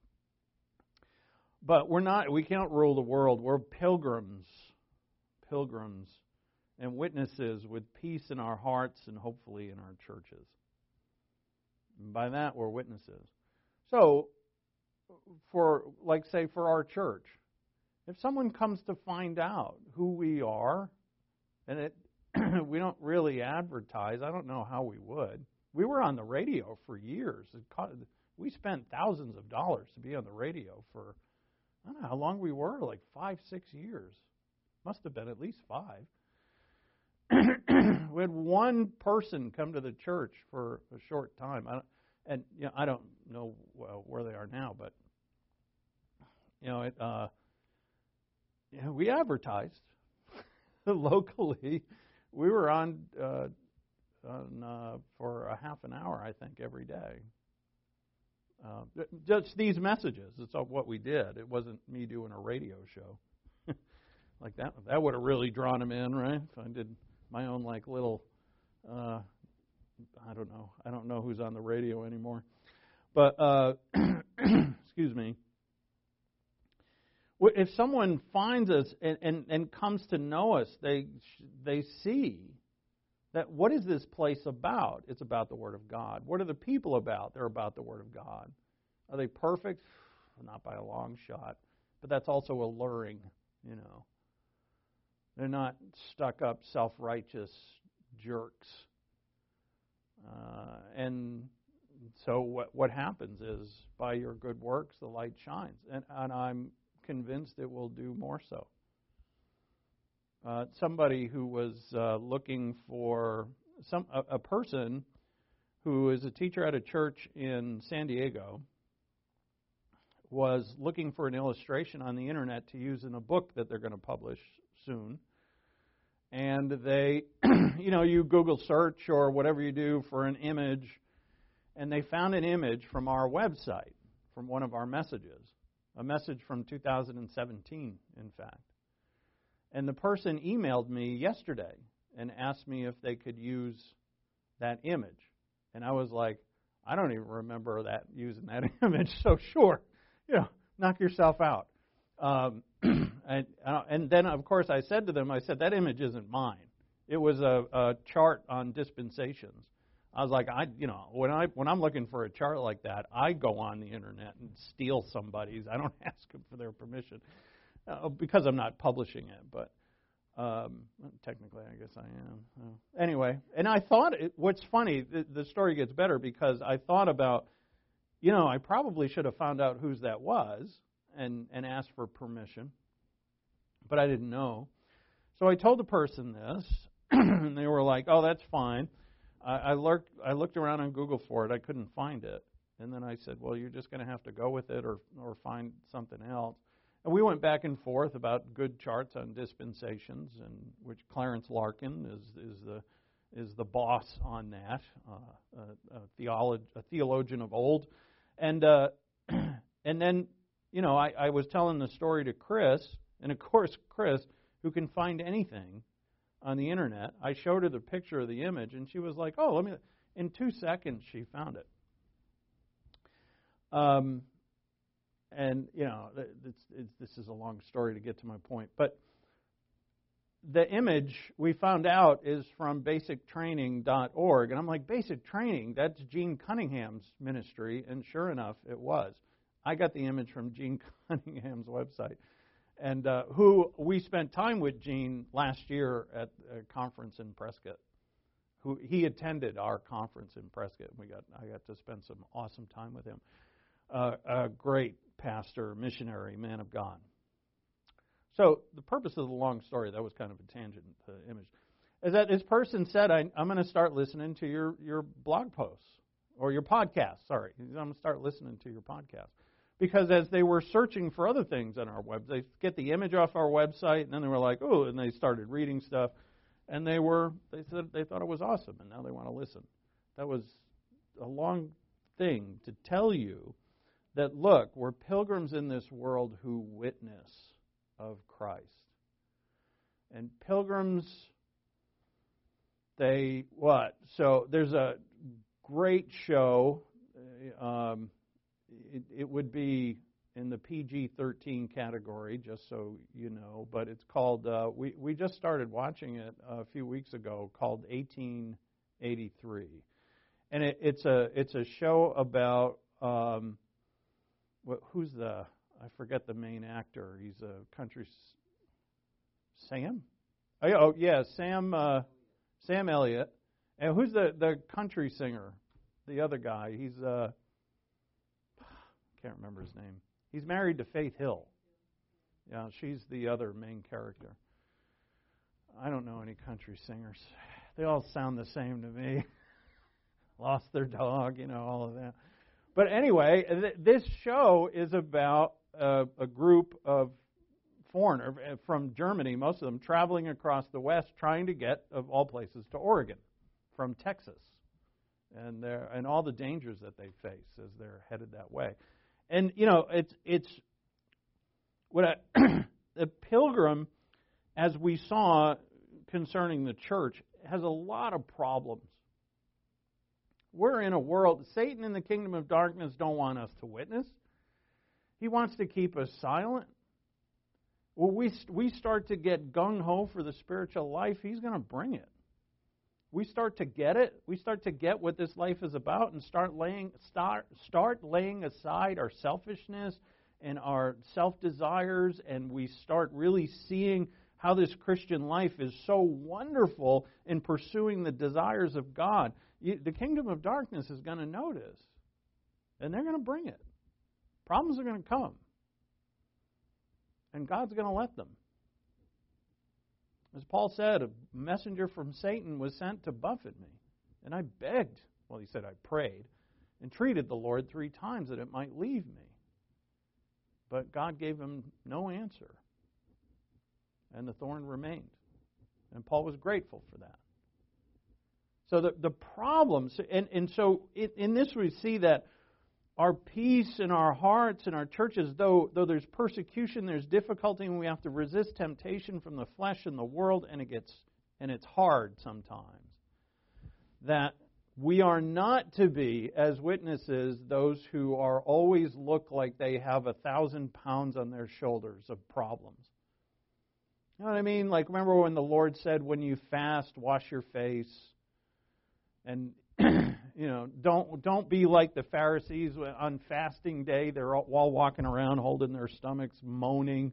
But we're not. We can't rule the world. We're pilgrims, pilgrims, and witnesses with peace in our hearts and hopefully in our churches. And by that, we're witnesses. So, for like say for our church, if someone comes to find out who we are, and it we don't really advertise, I don't know how we would. We were on the radio for years. It cost, we spent thousands of dollars to be on the radio for, I don't know how long we were, like five, six years. Must have been at least five. We had one person come to the church for a short time. I don't, and you know, I don't know well, where they are now, but you know, it, uh, you know, we advertised locally. We were on, uh, on uh, for a half an hour, I think, every day. Uh, just these messages. It's what we did. It wasn't me doing a radio show. Like that. That would have really drawn them in, right? If I did my own like little, uh, I don't know. I don't know who's on the radio anymore. But, uh, excuse me. If someone finds us and, and, and comes to know us, they they see that what is this place about? It's about the Word of God. What are the people about? They're about the Word of God. Are they perfect? Not by a long shot. But that's also alluring, you know. They're not stuck-up, self-righteous jerks. Uh, and so what what happens is, by your good works, the light shines. And, and I'm convinced it will do more so. Uh, somebody who was uh, looking for some a, a person who is a teacher at a church in San Diego was looking for an illustration on the internet to use in a book that they're going to publish soon. And they, you know, you Google search or whatever you do for an image, and they found an image from our website, from one of our messages, a message from two thousand seventeen, in fact. And the person emailed me yesterday and asked me if they could use that image. And I was like, I don't even remember that using that image, so sure, you know, knock yourself out. Um, and, uh, and then, of course, I said to them, I said, that image isn't mine. It was a, a chart on dispensations. I was like, I, you know, when I when I'm looking for a chart like that, I go on the internet and steal somebody's. I don't ask them for their permission uh, because I'm not publishing it. But um, technically, I guess I am. Uh, anyway, and I thought, it, what's funny, the, the story gets better because I thought about, you know, I probably should have found out whose that was and and asked for permission, but I didn't know. So I told the person this, and they were like, "Oh, that's fine." I looked, I looked around on Google for it. I couldn't find it. And then I said, well, you're just going to have to go with it or or find something else. And we went back and forth about good charts on dispensations, and which Clarence Larkin is is the is the boss on that, uh, a, a, theolo- a theologian of old. And uh, and then, you know, I, I was telling the story to Chris, and of course, Chris, who can find anything on the internet, I showed her the picture of the image, and she was like, oh, let me, in two seconds, she found it. Um, and, you know, it's, it's, this is a long story to get to my point, but the image we found out is from basic training dot org, and I'm like, Basic Training, that's Gene Cunningham's ministry, and sure enough, it was. I got the image from Gene Cunningham's website. And uh, who we spent time with Gene last year at a conference in Prescott. Who he attended our conference in Prescott. We got I got to spend some awesome time with him. Uh, a great pastor, missionary, man of God. So the purpose of the long story, that was kind of a tangent to the image, is that this person said, I, I'm going to start listening to your, your blog posts or your podcast. Sorry, I'm going to start listening to your podcast. Because as they were searching for other things on our web, they get the image off our website, and then they were like, "Oh!" and they started reading stuff, and they were they said they thought it was awesome, and now they want to listen. That was a long thing to tell you that look, we're pilgrims in this world who witness of Christ, and pilgrims, they what? So there's a great show. Um, It, it would be in the P G thirteen category, just so you know, but it's called, uh, we, we just started watching it a few weeks ago, called eighteen eighty-three. And it, it's a it's a show about, um, what, who's the, I forget the main actor, he's a country, Sam? Oh, oh yeah, Sam, uh, Sam Elliott. And who's the, the country singer, the other guy? He's, uh, can't remember his name. He's married to Faith Hill. Yeah, she's the other main character. I don't know any country singers. They all sound the same to me. Lost their dog, you know, all of that. But anyway, th- this show is about uh, a group of foreigners from Germany, most of them traveling across the West, trying to get, of all places, to Oregon from Texas, and their, and all the dangers that they face as they're headed that way. And, you know, it's it's what a, a pilgrim, as we saw concerning the church, has a lot of problems. We're in a world, Satan and the kingdom of darkness don't want us to witness. He wants to keep us silent. Well, we we start to get gung-ho for the spiritual life, he's going to bring it. We start to get it. We start to get what this life is about and start laying start start laying aside our selfishness and our self-desires, and we start really seeing how this Christian life is so wonderful in pursuing the desires of God. You, the kingdom of darkness is going to notice. And they're going to bring it. Problems are going to come. And God's going to let them. As Paul said, a messenger from Satan was sent to buffet me. And I begged, well, he said I prayed, entreated the Lord three times that it might leave me. But God gave him no answer. And the thorn remained. And Paul was grateful for that. So the, the problems, and, and so in, in this we see that our peace in our hearts and our churches, though, though there's persecution, there's difficulty, and we have to resist temptation from the flesh and the world, and it gets and it's hard sometimes. That we are not to be, as witnesses, those who are always look like they have a thousand pounds on their shoulders of problems. You know what I mean? Like, remember when the Lord said, when you fast, wash your face. And, you know, don't don't be like the Pharisees on fasting day. They're all walking around holding their stomachs, moaning,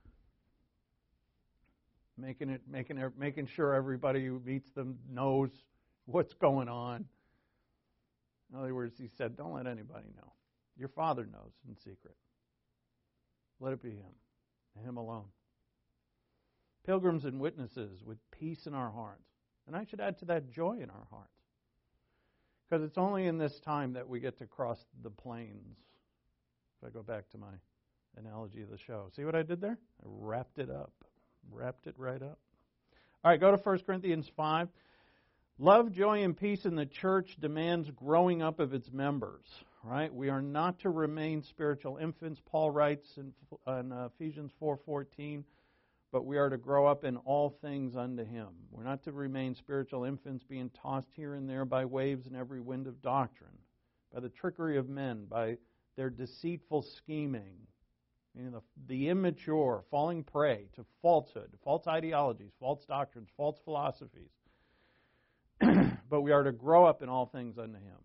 making it, making it, making sure everybody who meets them knows what's going on. In other words, he said, don't let anybody know. Your Father knows in secret. Let it be Him, and Him alone. Pilgrims and witnesses with peace in our hearts. And I should add to that joy in our hearts. Because it's only in this time that we get to cross the plains. If I go back to my analogy of the show. See what I did there? I wrapped it up. Wrapped it right up. All right, go to First Corinthians five. Love, joy, and peace in the church demands growing up of its members. Right? We are not to remain spiritual infants. Paul writes in, in uh, Ephesians four fourteen, but we are to grow up in all things unto Him. We're not to remain spiritual infants being tossed here and there by waves and every wind of doctrine, by the trickery of men, by their deceitful scheming, you know, the, the immature falling prey to falsehood, false ideologies, false doctrines, false philosophies. But we are to grow up in all things unto Him.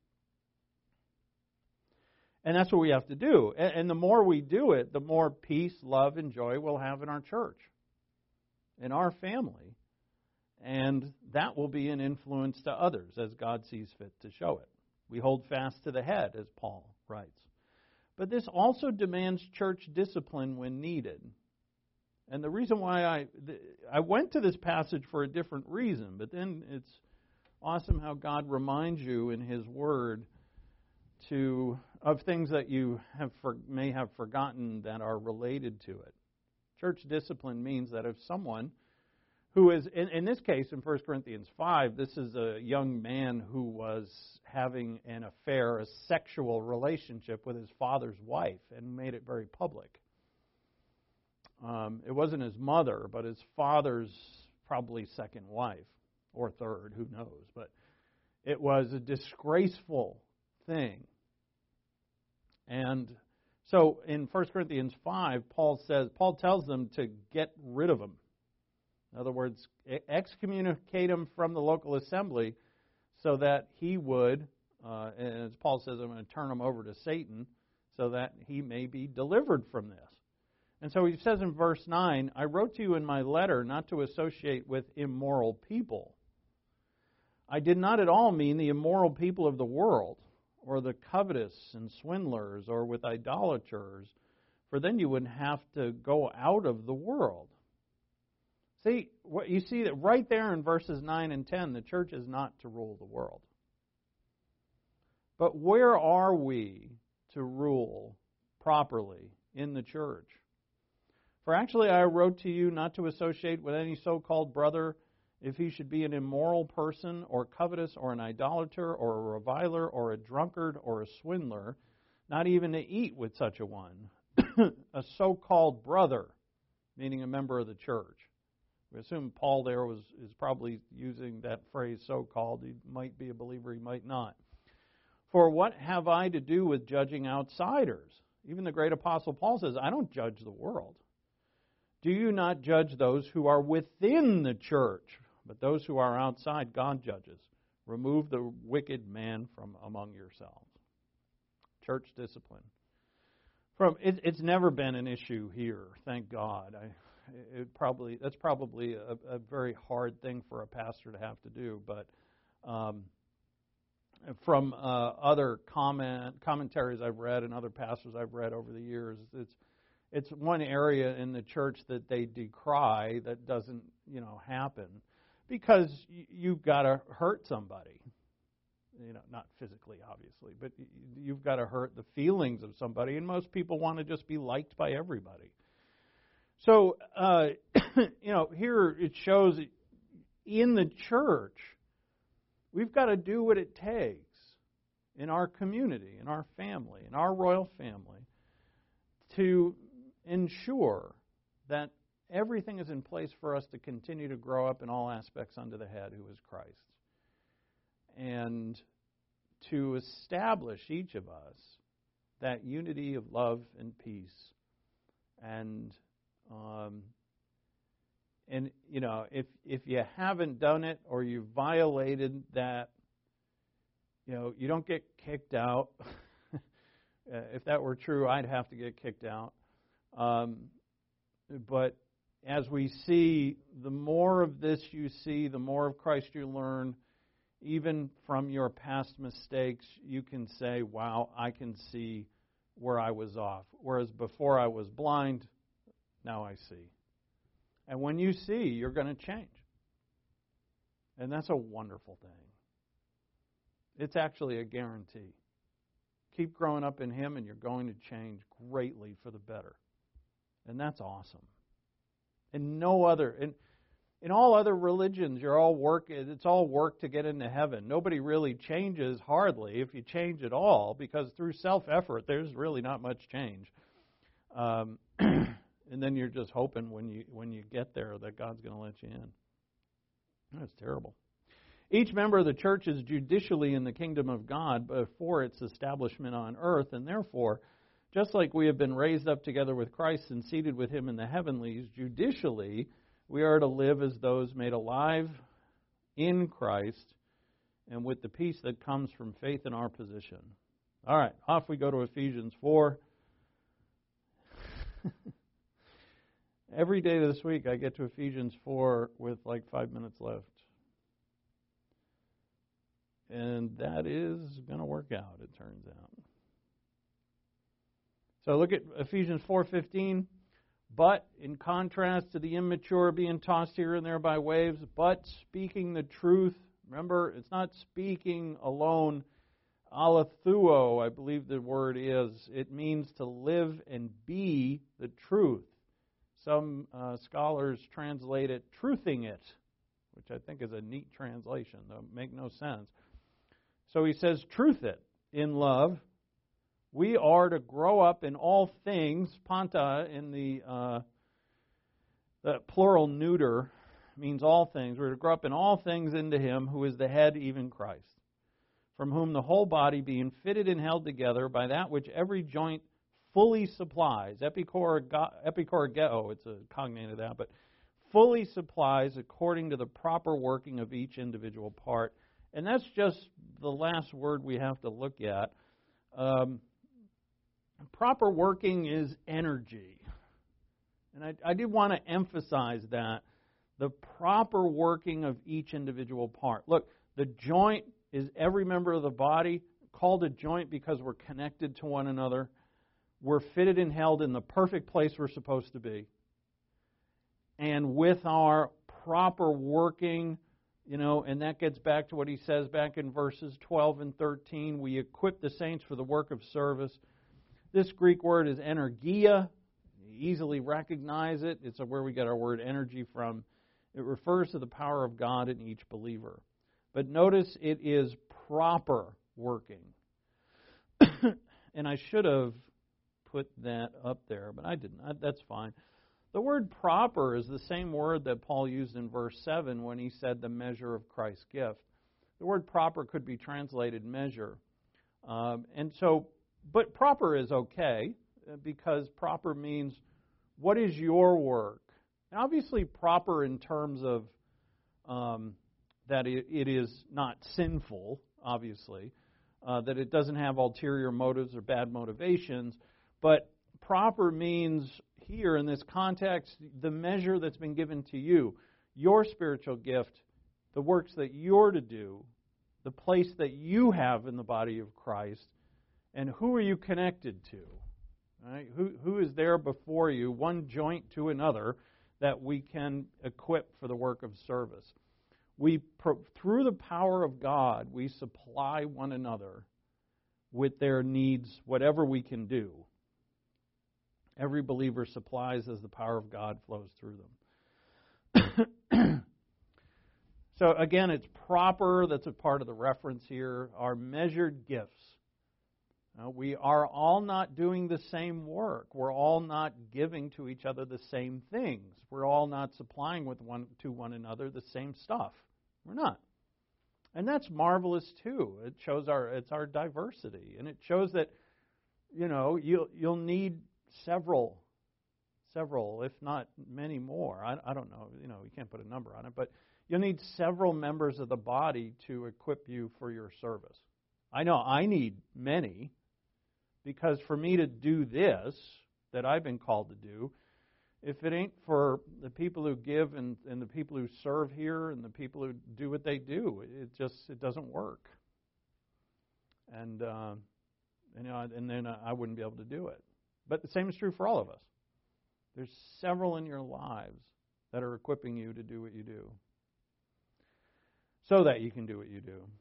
And that's what we have to do. And, and the more we do it, the more peace, love, and joy we'll have in our church, in our family. And that will be an influence to others as God sees fit to show it. We hold fast to the head, as Paul writes. But this also demands church discipline when needed. And the reason why I I went to this passage for a different reason, but then it's awesome how God reminds you in His Word to of things that you have for, may have forgotten that are related to it. Church discipline means that if someone who is, in, in this case, in First Corinthians five, this is a young man who was having an affair, a sexual relationship with his father's wife, and made it very public. Um, it wasn't his mother, but his father's probably second wife, or third, who knows. But it was a disgraceful thing. And so in First Corinthians five, Paul says, Paul tells them to get rid of him. In other words, excommunicate him from the local assembly so that he would, uh, and as Paul says, I'm going to turn him over to Satan so that he may be delivered from this. And so he says in verse nine, I wrote to you in my letter not to associate with immoral people. I did not at all mean the immoral people of the world, or the covetous and swindlers, or with idolaters, for then you would have to go out of the world. See, what you see that right there in verses nine and ten, the church is not to rule the world. But where are we to rule properly in the church? For actually I wrote to you not to associate with any so-called brother if he should be an immoral person, or covetous, or an idolater, or a reviler, or a drunkard, or a swindler, not even to eat with such a one. A so-called brother, meaning a member of the church. We assume Paul there was is probably using that phrase so-called. He might be a believer, he might not. For what have I to do with judging outsiders? Even the great apostle Paul says, I don't judge the world. Do you not judge those who are within the church? But those who are outside, God judges. Remove the wicked man from among yourselves. Church discipline. From it, it's never been an issue here, thank God. I, it probably that's probably a, a very hard thing for a pastor to have to do. But um, from uh, other comment commentaries I've read and other pastors I've read over the years. It's it's one area in the church that they decry that doesn't, you know, happen because you've got to hurt somebody. You know, not physically, obviously, but you've got to hurt the feelings of somebody, and most people want to just be liked by everybody. So, uh, you know, here it shows in the church, we've got to do what it takes in our community, in our family, in our royal family, to ensure that everything is in place for us to continue to grow up in all aspects under the head, who is Christ. And to establish each of us that unity of love and peace. And, um, and you know, if if you haven't done it or you've violated that, you know, you don't get kicked out. If that were true, I'd have to get kicked out. Um, but as we see, the more of this you see, the more of Christ you learn. Even from your past mistakes, you can say, wow, I can see where I was off. Whereas before I was blind, now I see. And when you see, you're going to change. And that's a wonderful thing. It's actually a guarantee. Keep growing up in Him and you're going to change greatly for the better. And that's awesome. And no other... And, In all other religions, you're all work. It's all work to get into heaven. Nobody really changes hardly, if you change at all, because through self-effort, there's really not much change. Um, and then you're just hoping when you when you get there that God's going to let you in. That's terrible. Each member of the church is judicially in the kingdom of God before its establishment on earth, and therefore, just like we have been raised up together with Christ and seated with Him in the heavenlies, judicially, we are to live as those made alive in Christ and with the peace that comes from faith in our position. All right, off we go to Ephesians four. Every day this week I get to Ephesians four with like five minutes left. And that is going to work out, it turns out. So look at Ephesians four fifteen. But, in contrast to the immature being tossed here and there by waves, but speaking the truth. Remember, it's not speaking alone. Alethuo, I believe the word is. It means to live and be the truth. Some uh, scholars translate it, truthing it, which I think is a neat translation, though it make no sense. So he says, truth it in love. We are to grow up in all things. Panta in the, uh, the plural neuter means all things. We're to grow up in all things into Him who is the head, even Christ, from whom the whole body being fitted and held together by that which every joint fully supplies. Epikorgeo, it's a cognate of that, but fully supplies according to the proper working of each individual part. And that's just the last word we have to look at. Um, Proper working is energy. And I, I did want to emphasize that. The proper working of each individual part. Look, the joint is every member of the body, called a joint because we're connected to one another. We're fitted and held in the perfect place we're supposed to be. And with our proper working, you know, and that gets back to what he says back in verses twelve and thirteen, we equip the saints for the work of service. This Greek word is energia. You easily recognize it. It's where we get our word energy from. It refers to the power of God in each believer. But notice it is proper working. And I should have put that up there, but I didn't. That's fine. The word proper is the same word that Paul used in verse seven when he said the measure of Christ's gift. The word proper could be translated measure. Um, and so But proper is okay, because proper means, what is your work? And obviously proper in terms of um, that it, it is not sinful, obviously, uh, that it doesn't have ulterior motives or bad motivations, but proper means here in this context, the measure that's been given to you, your spiritual gift, the works that you're to do, the place that you have in the body of Christ, and who are you connected to? Right? Who who is there before you, one joint to another, that we can equip for the work of service? We, through the power of God, we supply one another with their needs, whatever we can do. Every believer supplies as the power of God flows through them. So again, it's proper, that's a part of the reference here, our measured gifts. Uh, we are all not doing the same work. We're all not giving to each other the same things. We're all not supplying with one to one another the same stuff. We're not. And that's marvelous too. It shows our it's our diversity, and it shows that, you know, you you'll need several, several, if not many more. I, I don't know. You know, you can't put a number on it, but you'll need several members of the body to equip you for your service. I know I need many, because for me to do this that I've been called to do, if it ain't for the people who give and, and the people who serve here and the people who do what they do, it just it doesn't work. And uh, you know, and then I wouldn't be able to do it. But the same is true for all of us. There's several in your lives that are equipping you to do what you do, so that you can do what you do.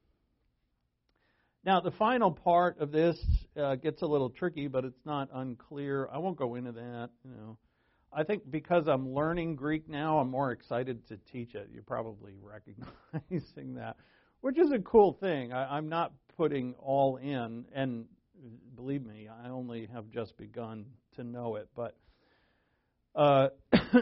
Now, the final part of this uh, gets a little tricky, but it's not unclear. I won't go into that. You know, I think because I'm learning Greek now, I'm more excited to teach it. You're probably recognizing that, which is a cool thing. I, I'm not putting all in, and believe me, I only have just begun to know it. But uh,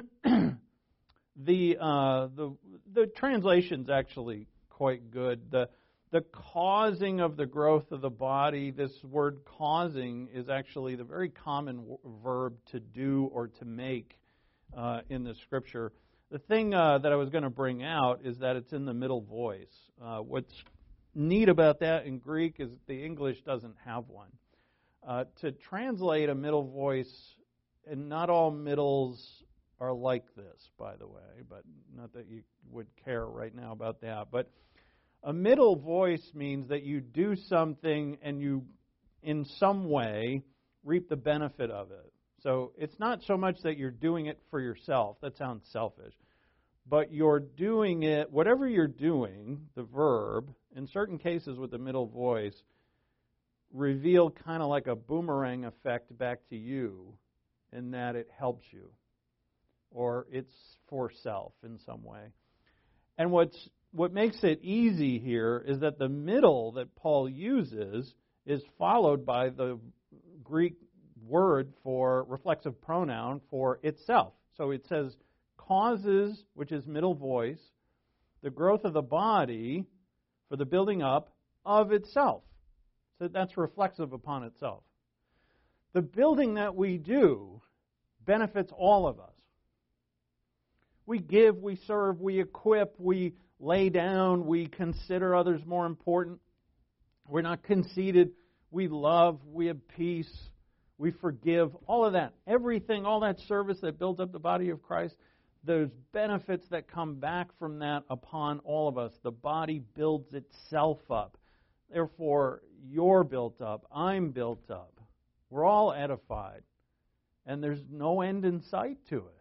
the uh, the the translation's actually quite good. The The causing of the growth of the body, this word causing is actually the very common w- verb to do or to make uh, in the Scripture. The thing uh, that I was going to bring out is that it's in the middle voice. Uh, what's neat about that in Greek is the English doesn't have one. Uh, to translate a middle voice, and not all middles are like this, by the way, but not that you would care right now about that, but a middle voice means that you do something and you, in some way, reap the benefit of it. So it's not so much that you're doing it for yourself. That sounds selfish. But you're doing it, whatever you're doing, the verb, in certain cases with the middle voice, reveal kind of like a boomerang effect back to you in that it helps you. Or it's for self in some way. And what's What makes it easy here is that the middle that Paul uses is followed by the Greek word for reflexive pronoun for itself. So it says causes, which is middle voice, the growth of the body for the building up of itself. So that's reflexive upon itself. The building that we do benefits all of us. We give, we serve, we equip, we lay down, we consider others more important. We're not conceited. We love, we have peace, we forgive, all of that. Everything, all that service that builds up the body of Christ, there's benefits that come back from that upon all of us. The body builds itself up. Therefore, you're built up, I'm built up. We're all edified. And there's no end in sight to it.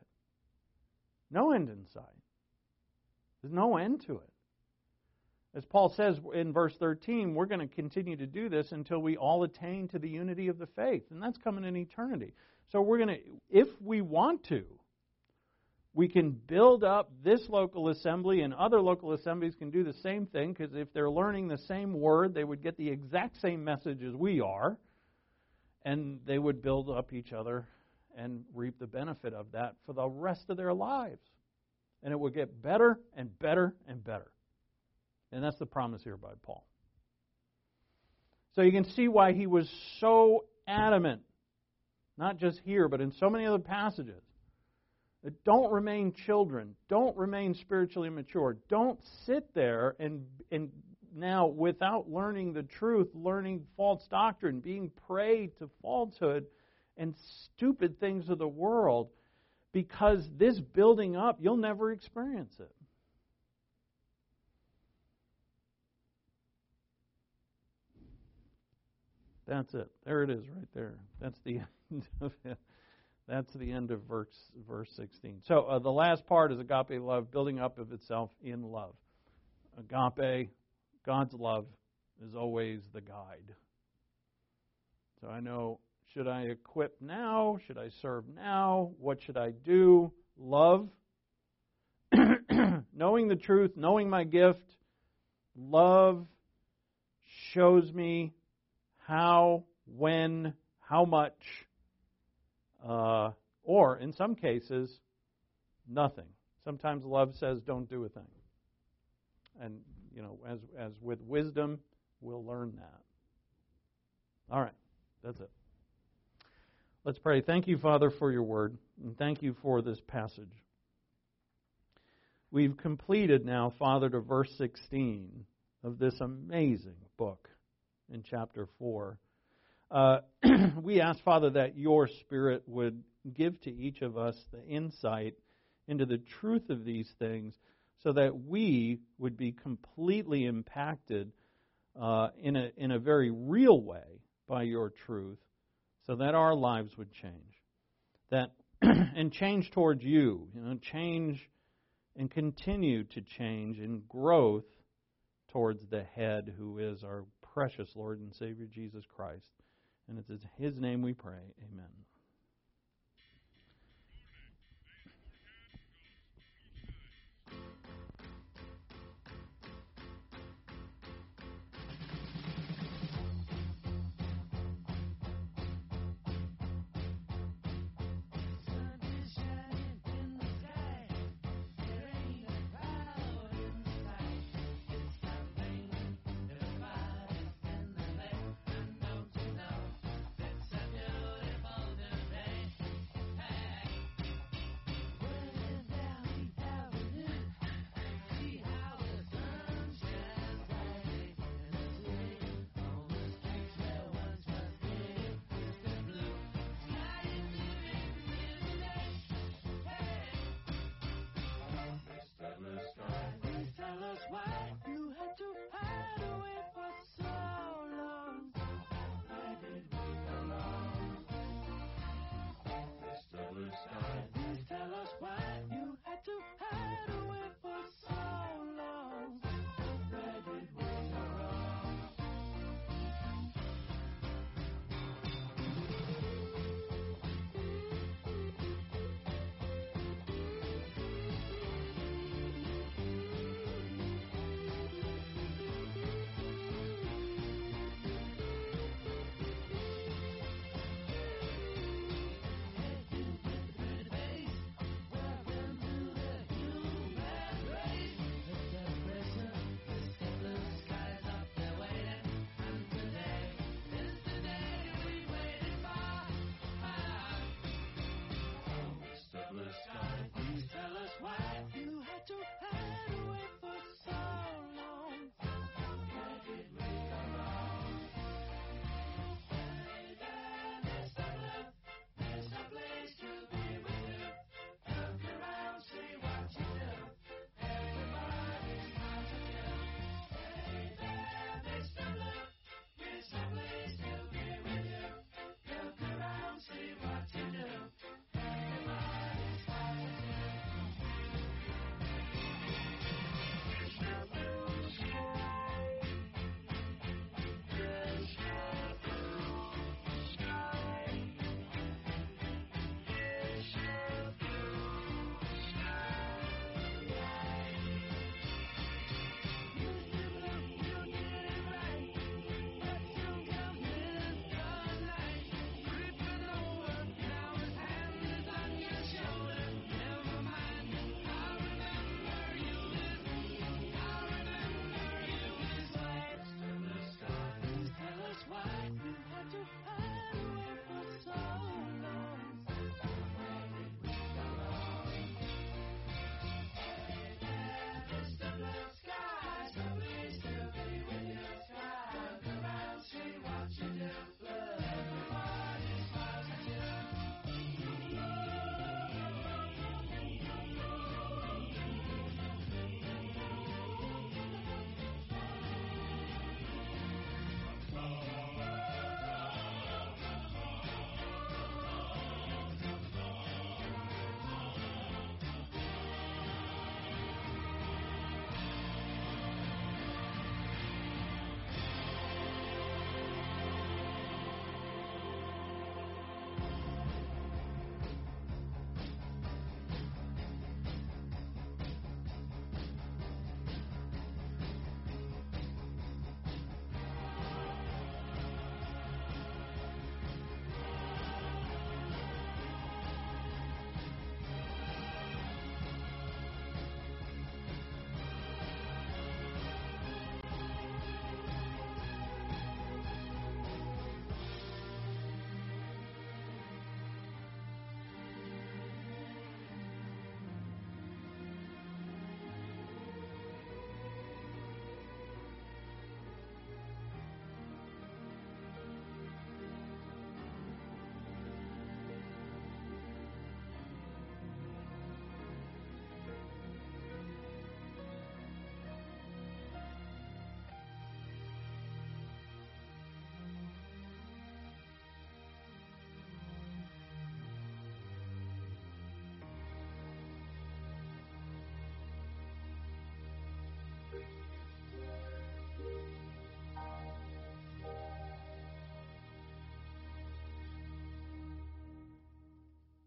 No end in sight. There's no end to it. As Paul says in verse thirteen, we're going to continue to do this until we all attain to the unity of the faith. And that's coming in eternity. So we're going to, if we want to, we can build up this local assembly, and other local assemblies can do the same thing, because if they're learning the same word, they would get the exact same message as we are, and they would build up each other and reap the benefit of that for the rest of their lives. And it will get better and better and better. And that's the promise here by Paul. So you can see why he was so adamant, not just here, but in so many other passages, that don't remain children, don't remain spiritually mature, don't sit there and, and now, without learning the truth, learning false doctrine, being prey to falsehood and stupid things of the world, because this building up, you'll never experience it. That's it. There it is right there. That's the end of it. That's the end of verse, verse sixteen. So uh, the last part is agape love, building up of itself in love. Agape, God's love, is always the guide. So I know, should I equip now? Should I serve now? What should I do? Love. Knowing the truth, knowing my gift, love shows me how, when, how much, uh, or in some cases, nothing. Sometimes love says, don't do a thing. And, you know, as as with wisdom, we'll learn that. All right, that's it. Let's pray. Thank you, Father, for your word, and thank you for this passage. We've completed now, Father, to verse sixteen of this amazing book in chapter four. Uh, we ask, Father, that your Spirit would give to each of us the insight into the truth of these things so that we would be completely impacted uh, in a in a very real way by your truth, so that our lives would change. That and change towards you, you know, change and continue to change in growth towards the head, who is our precious Lord and Savior Jesus Christ. And it's in His name we pray. Amen.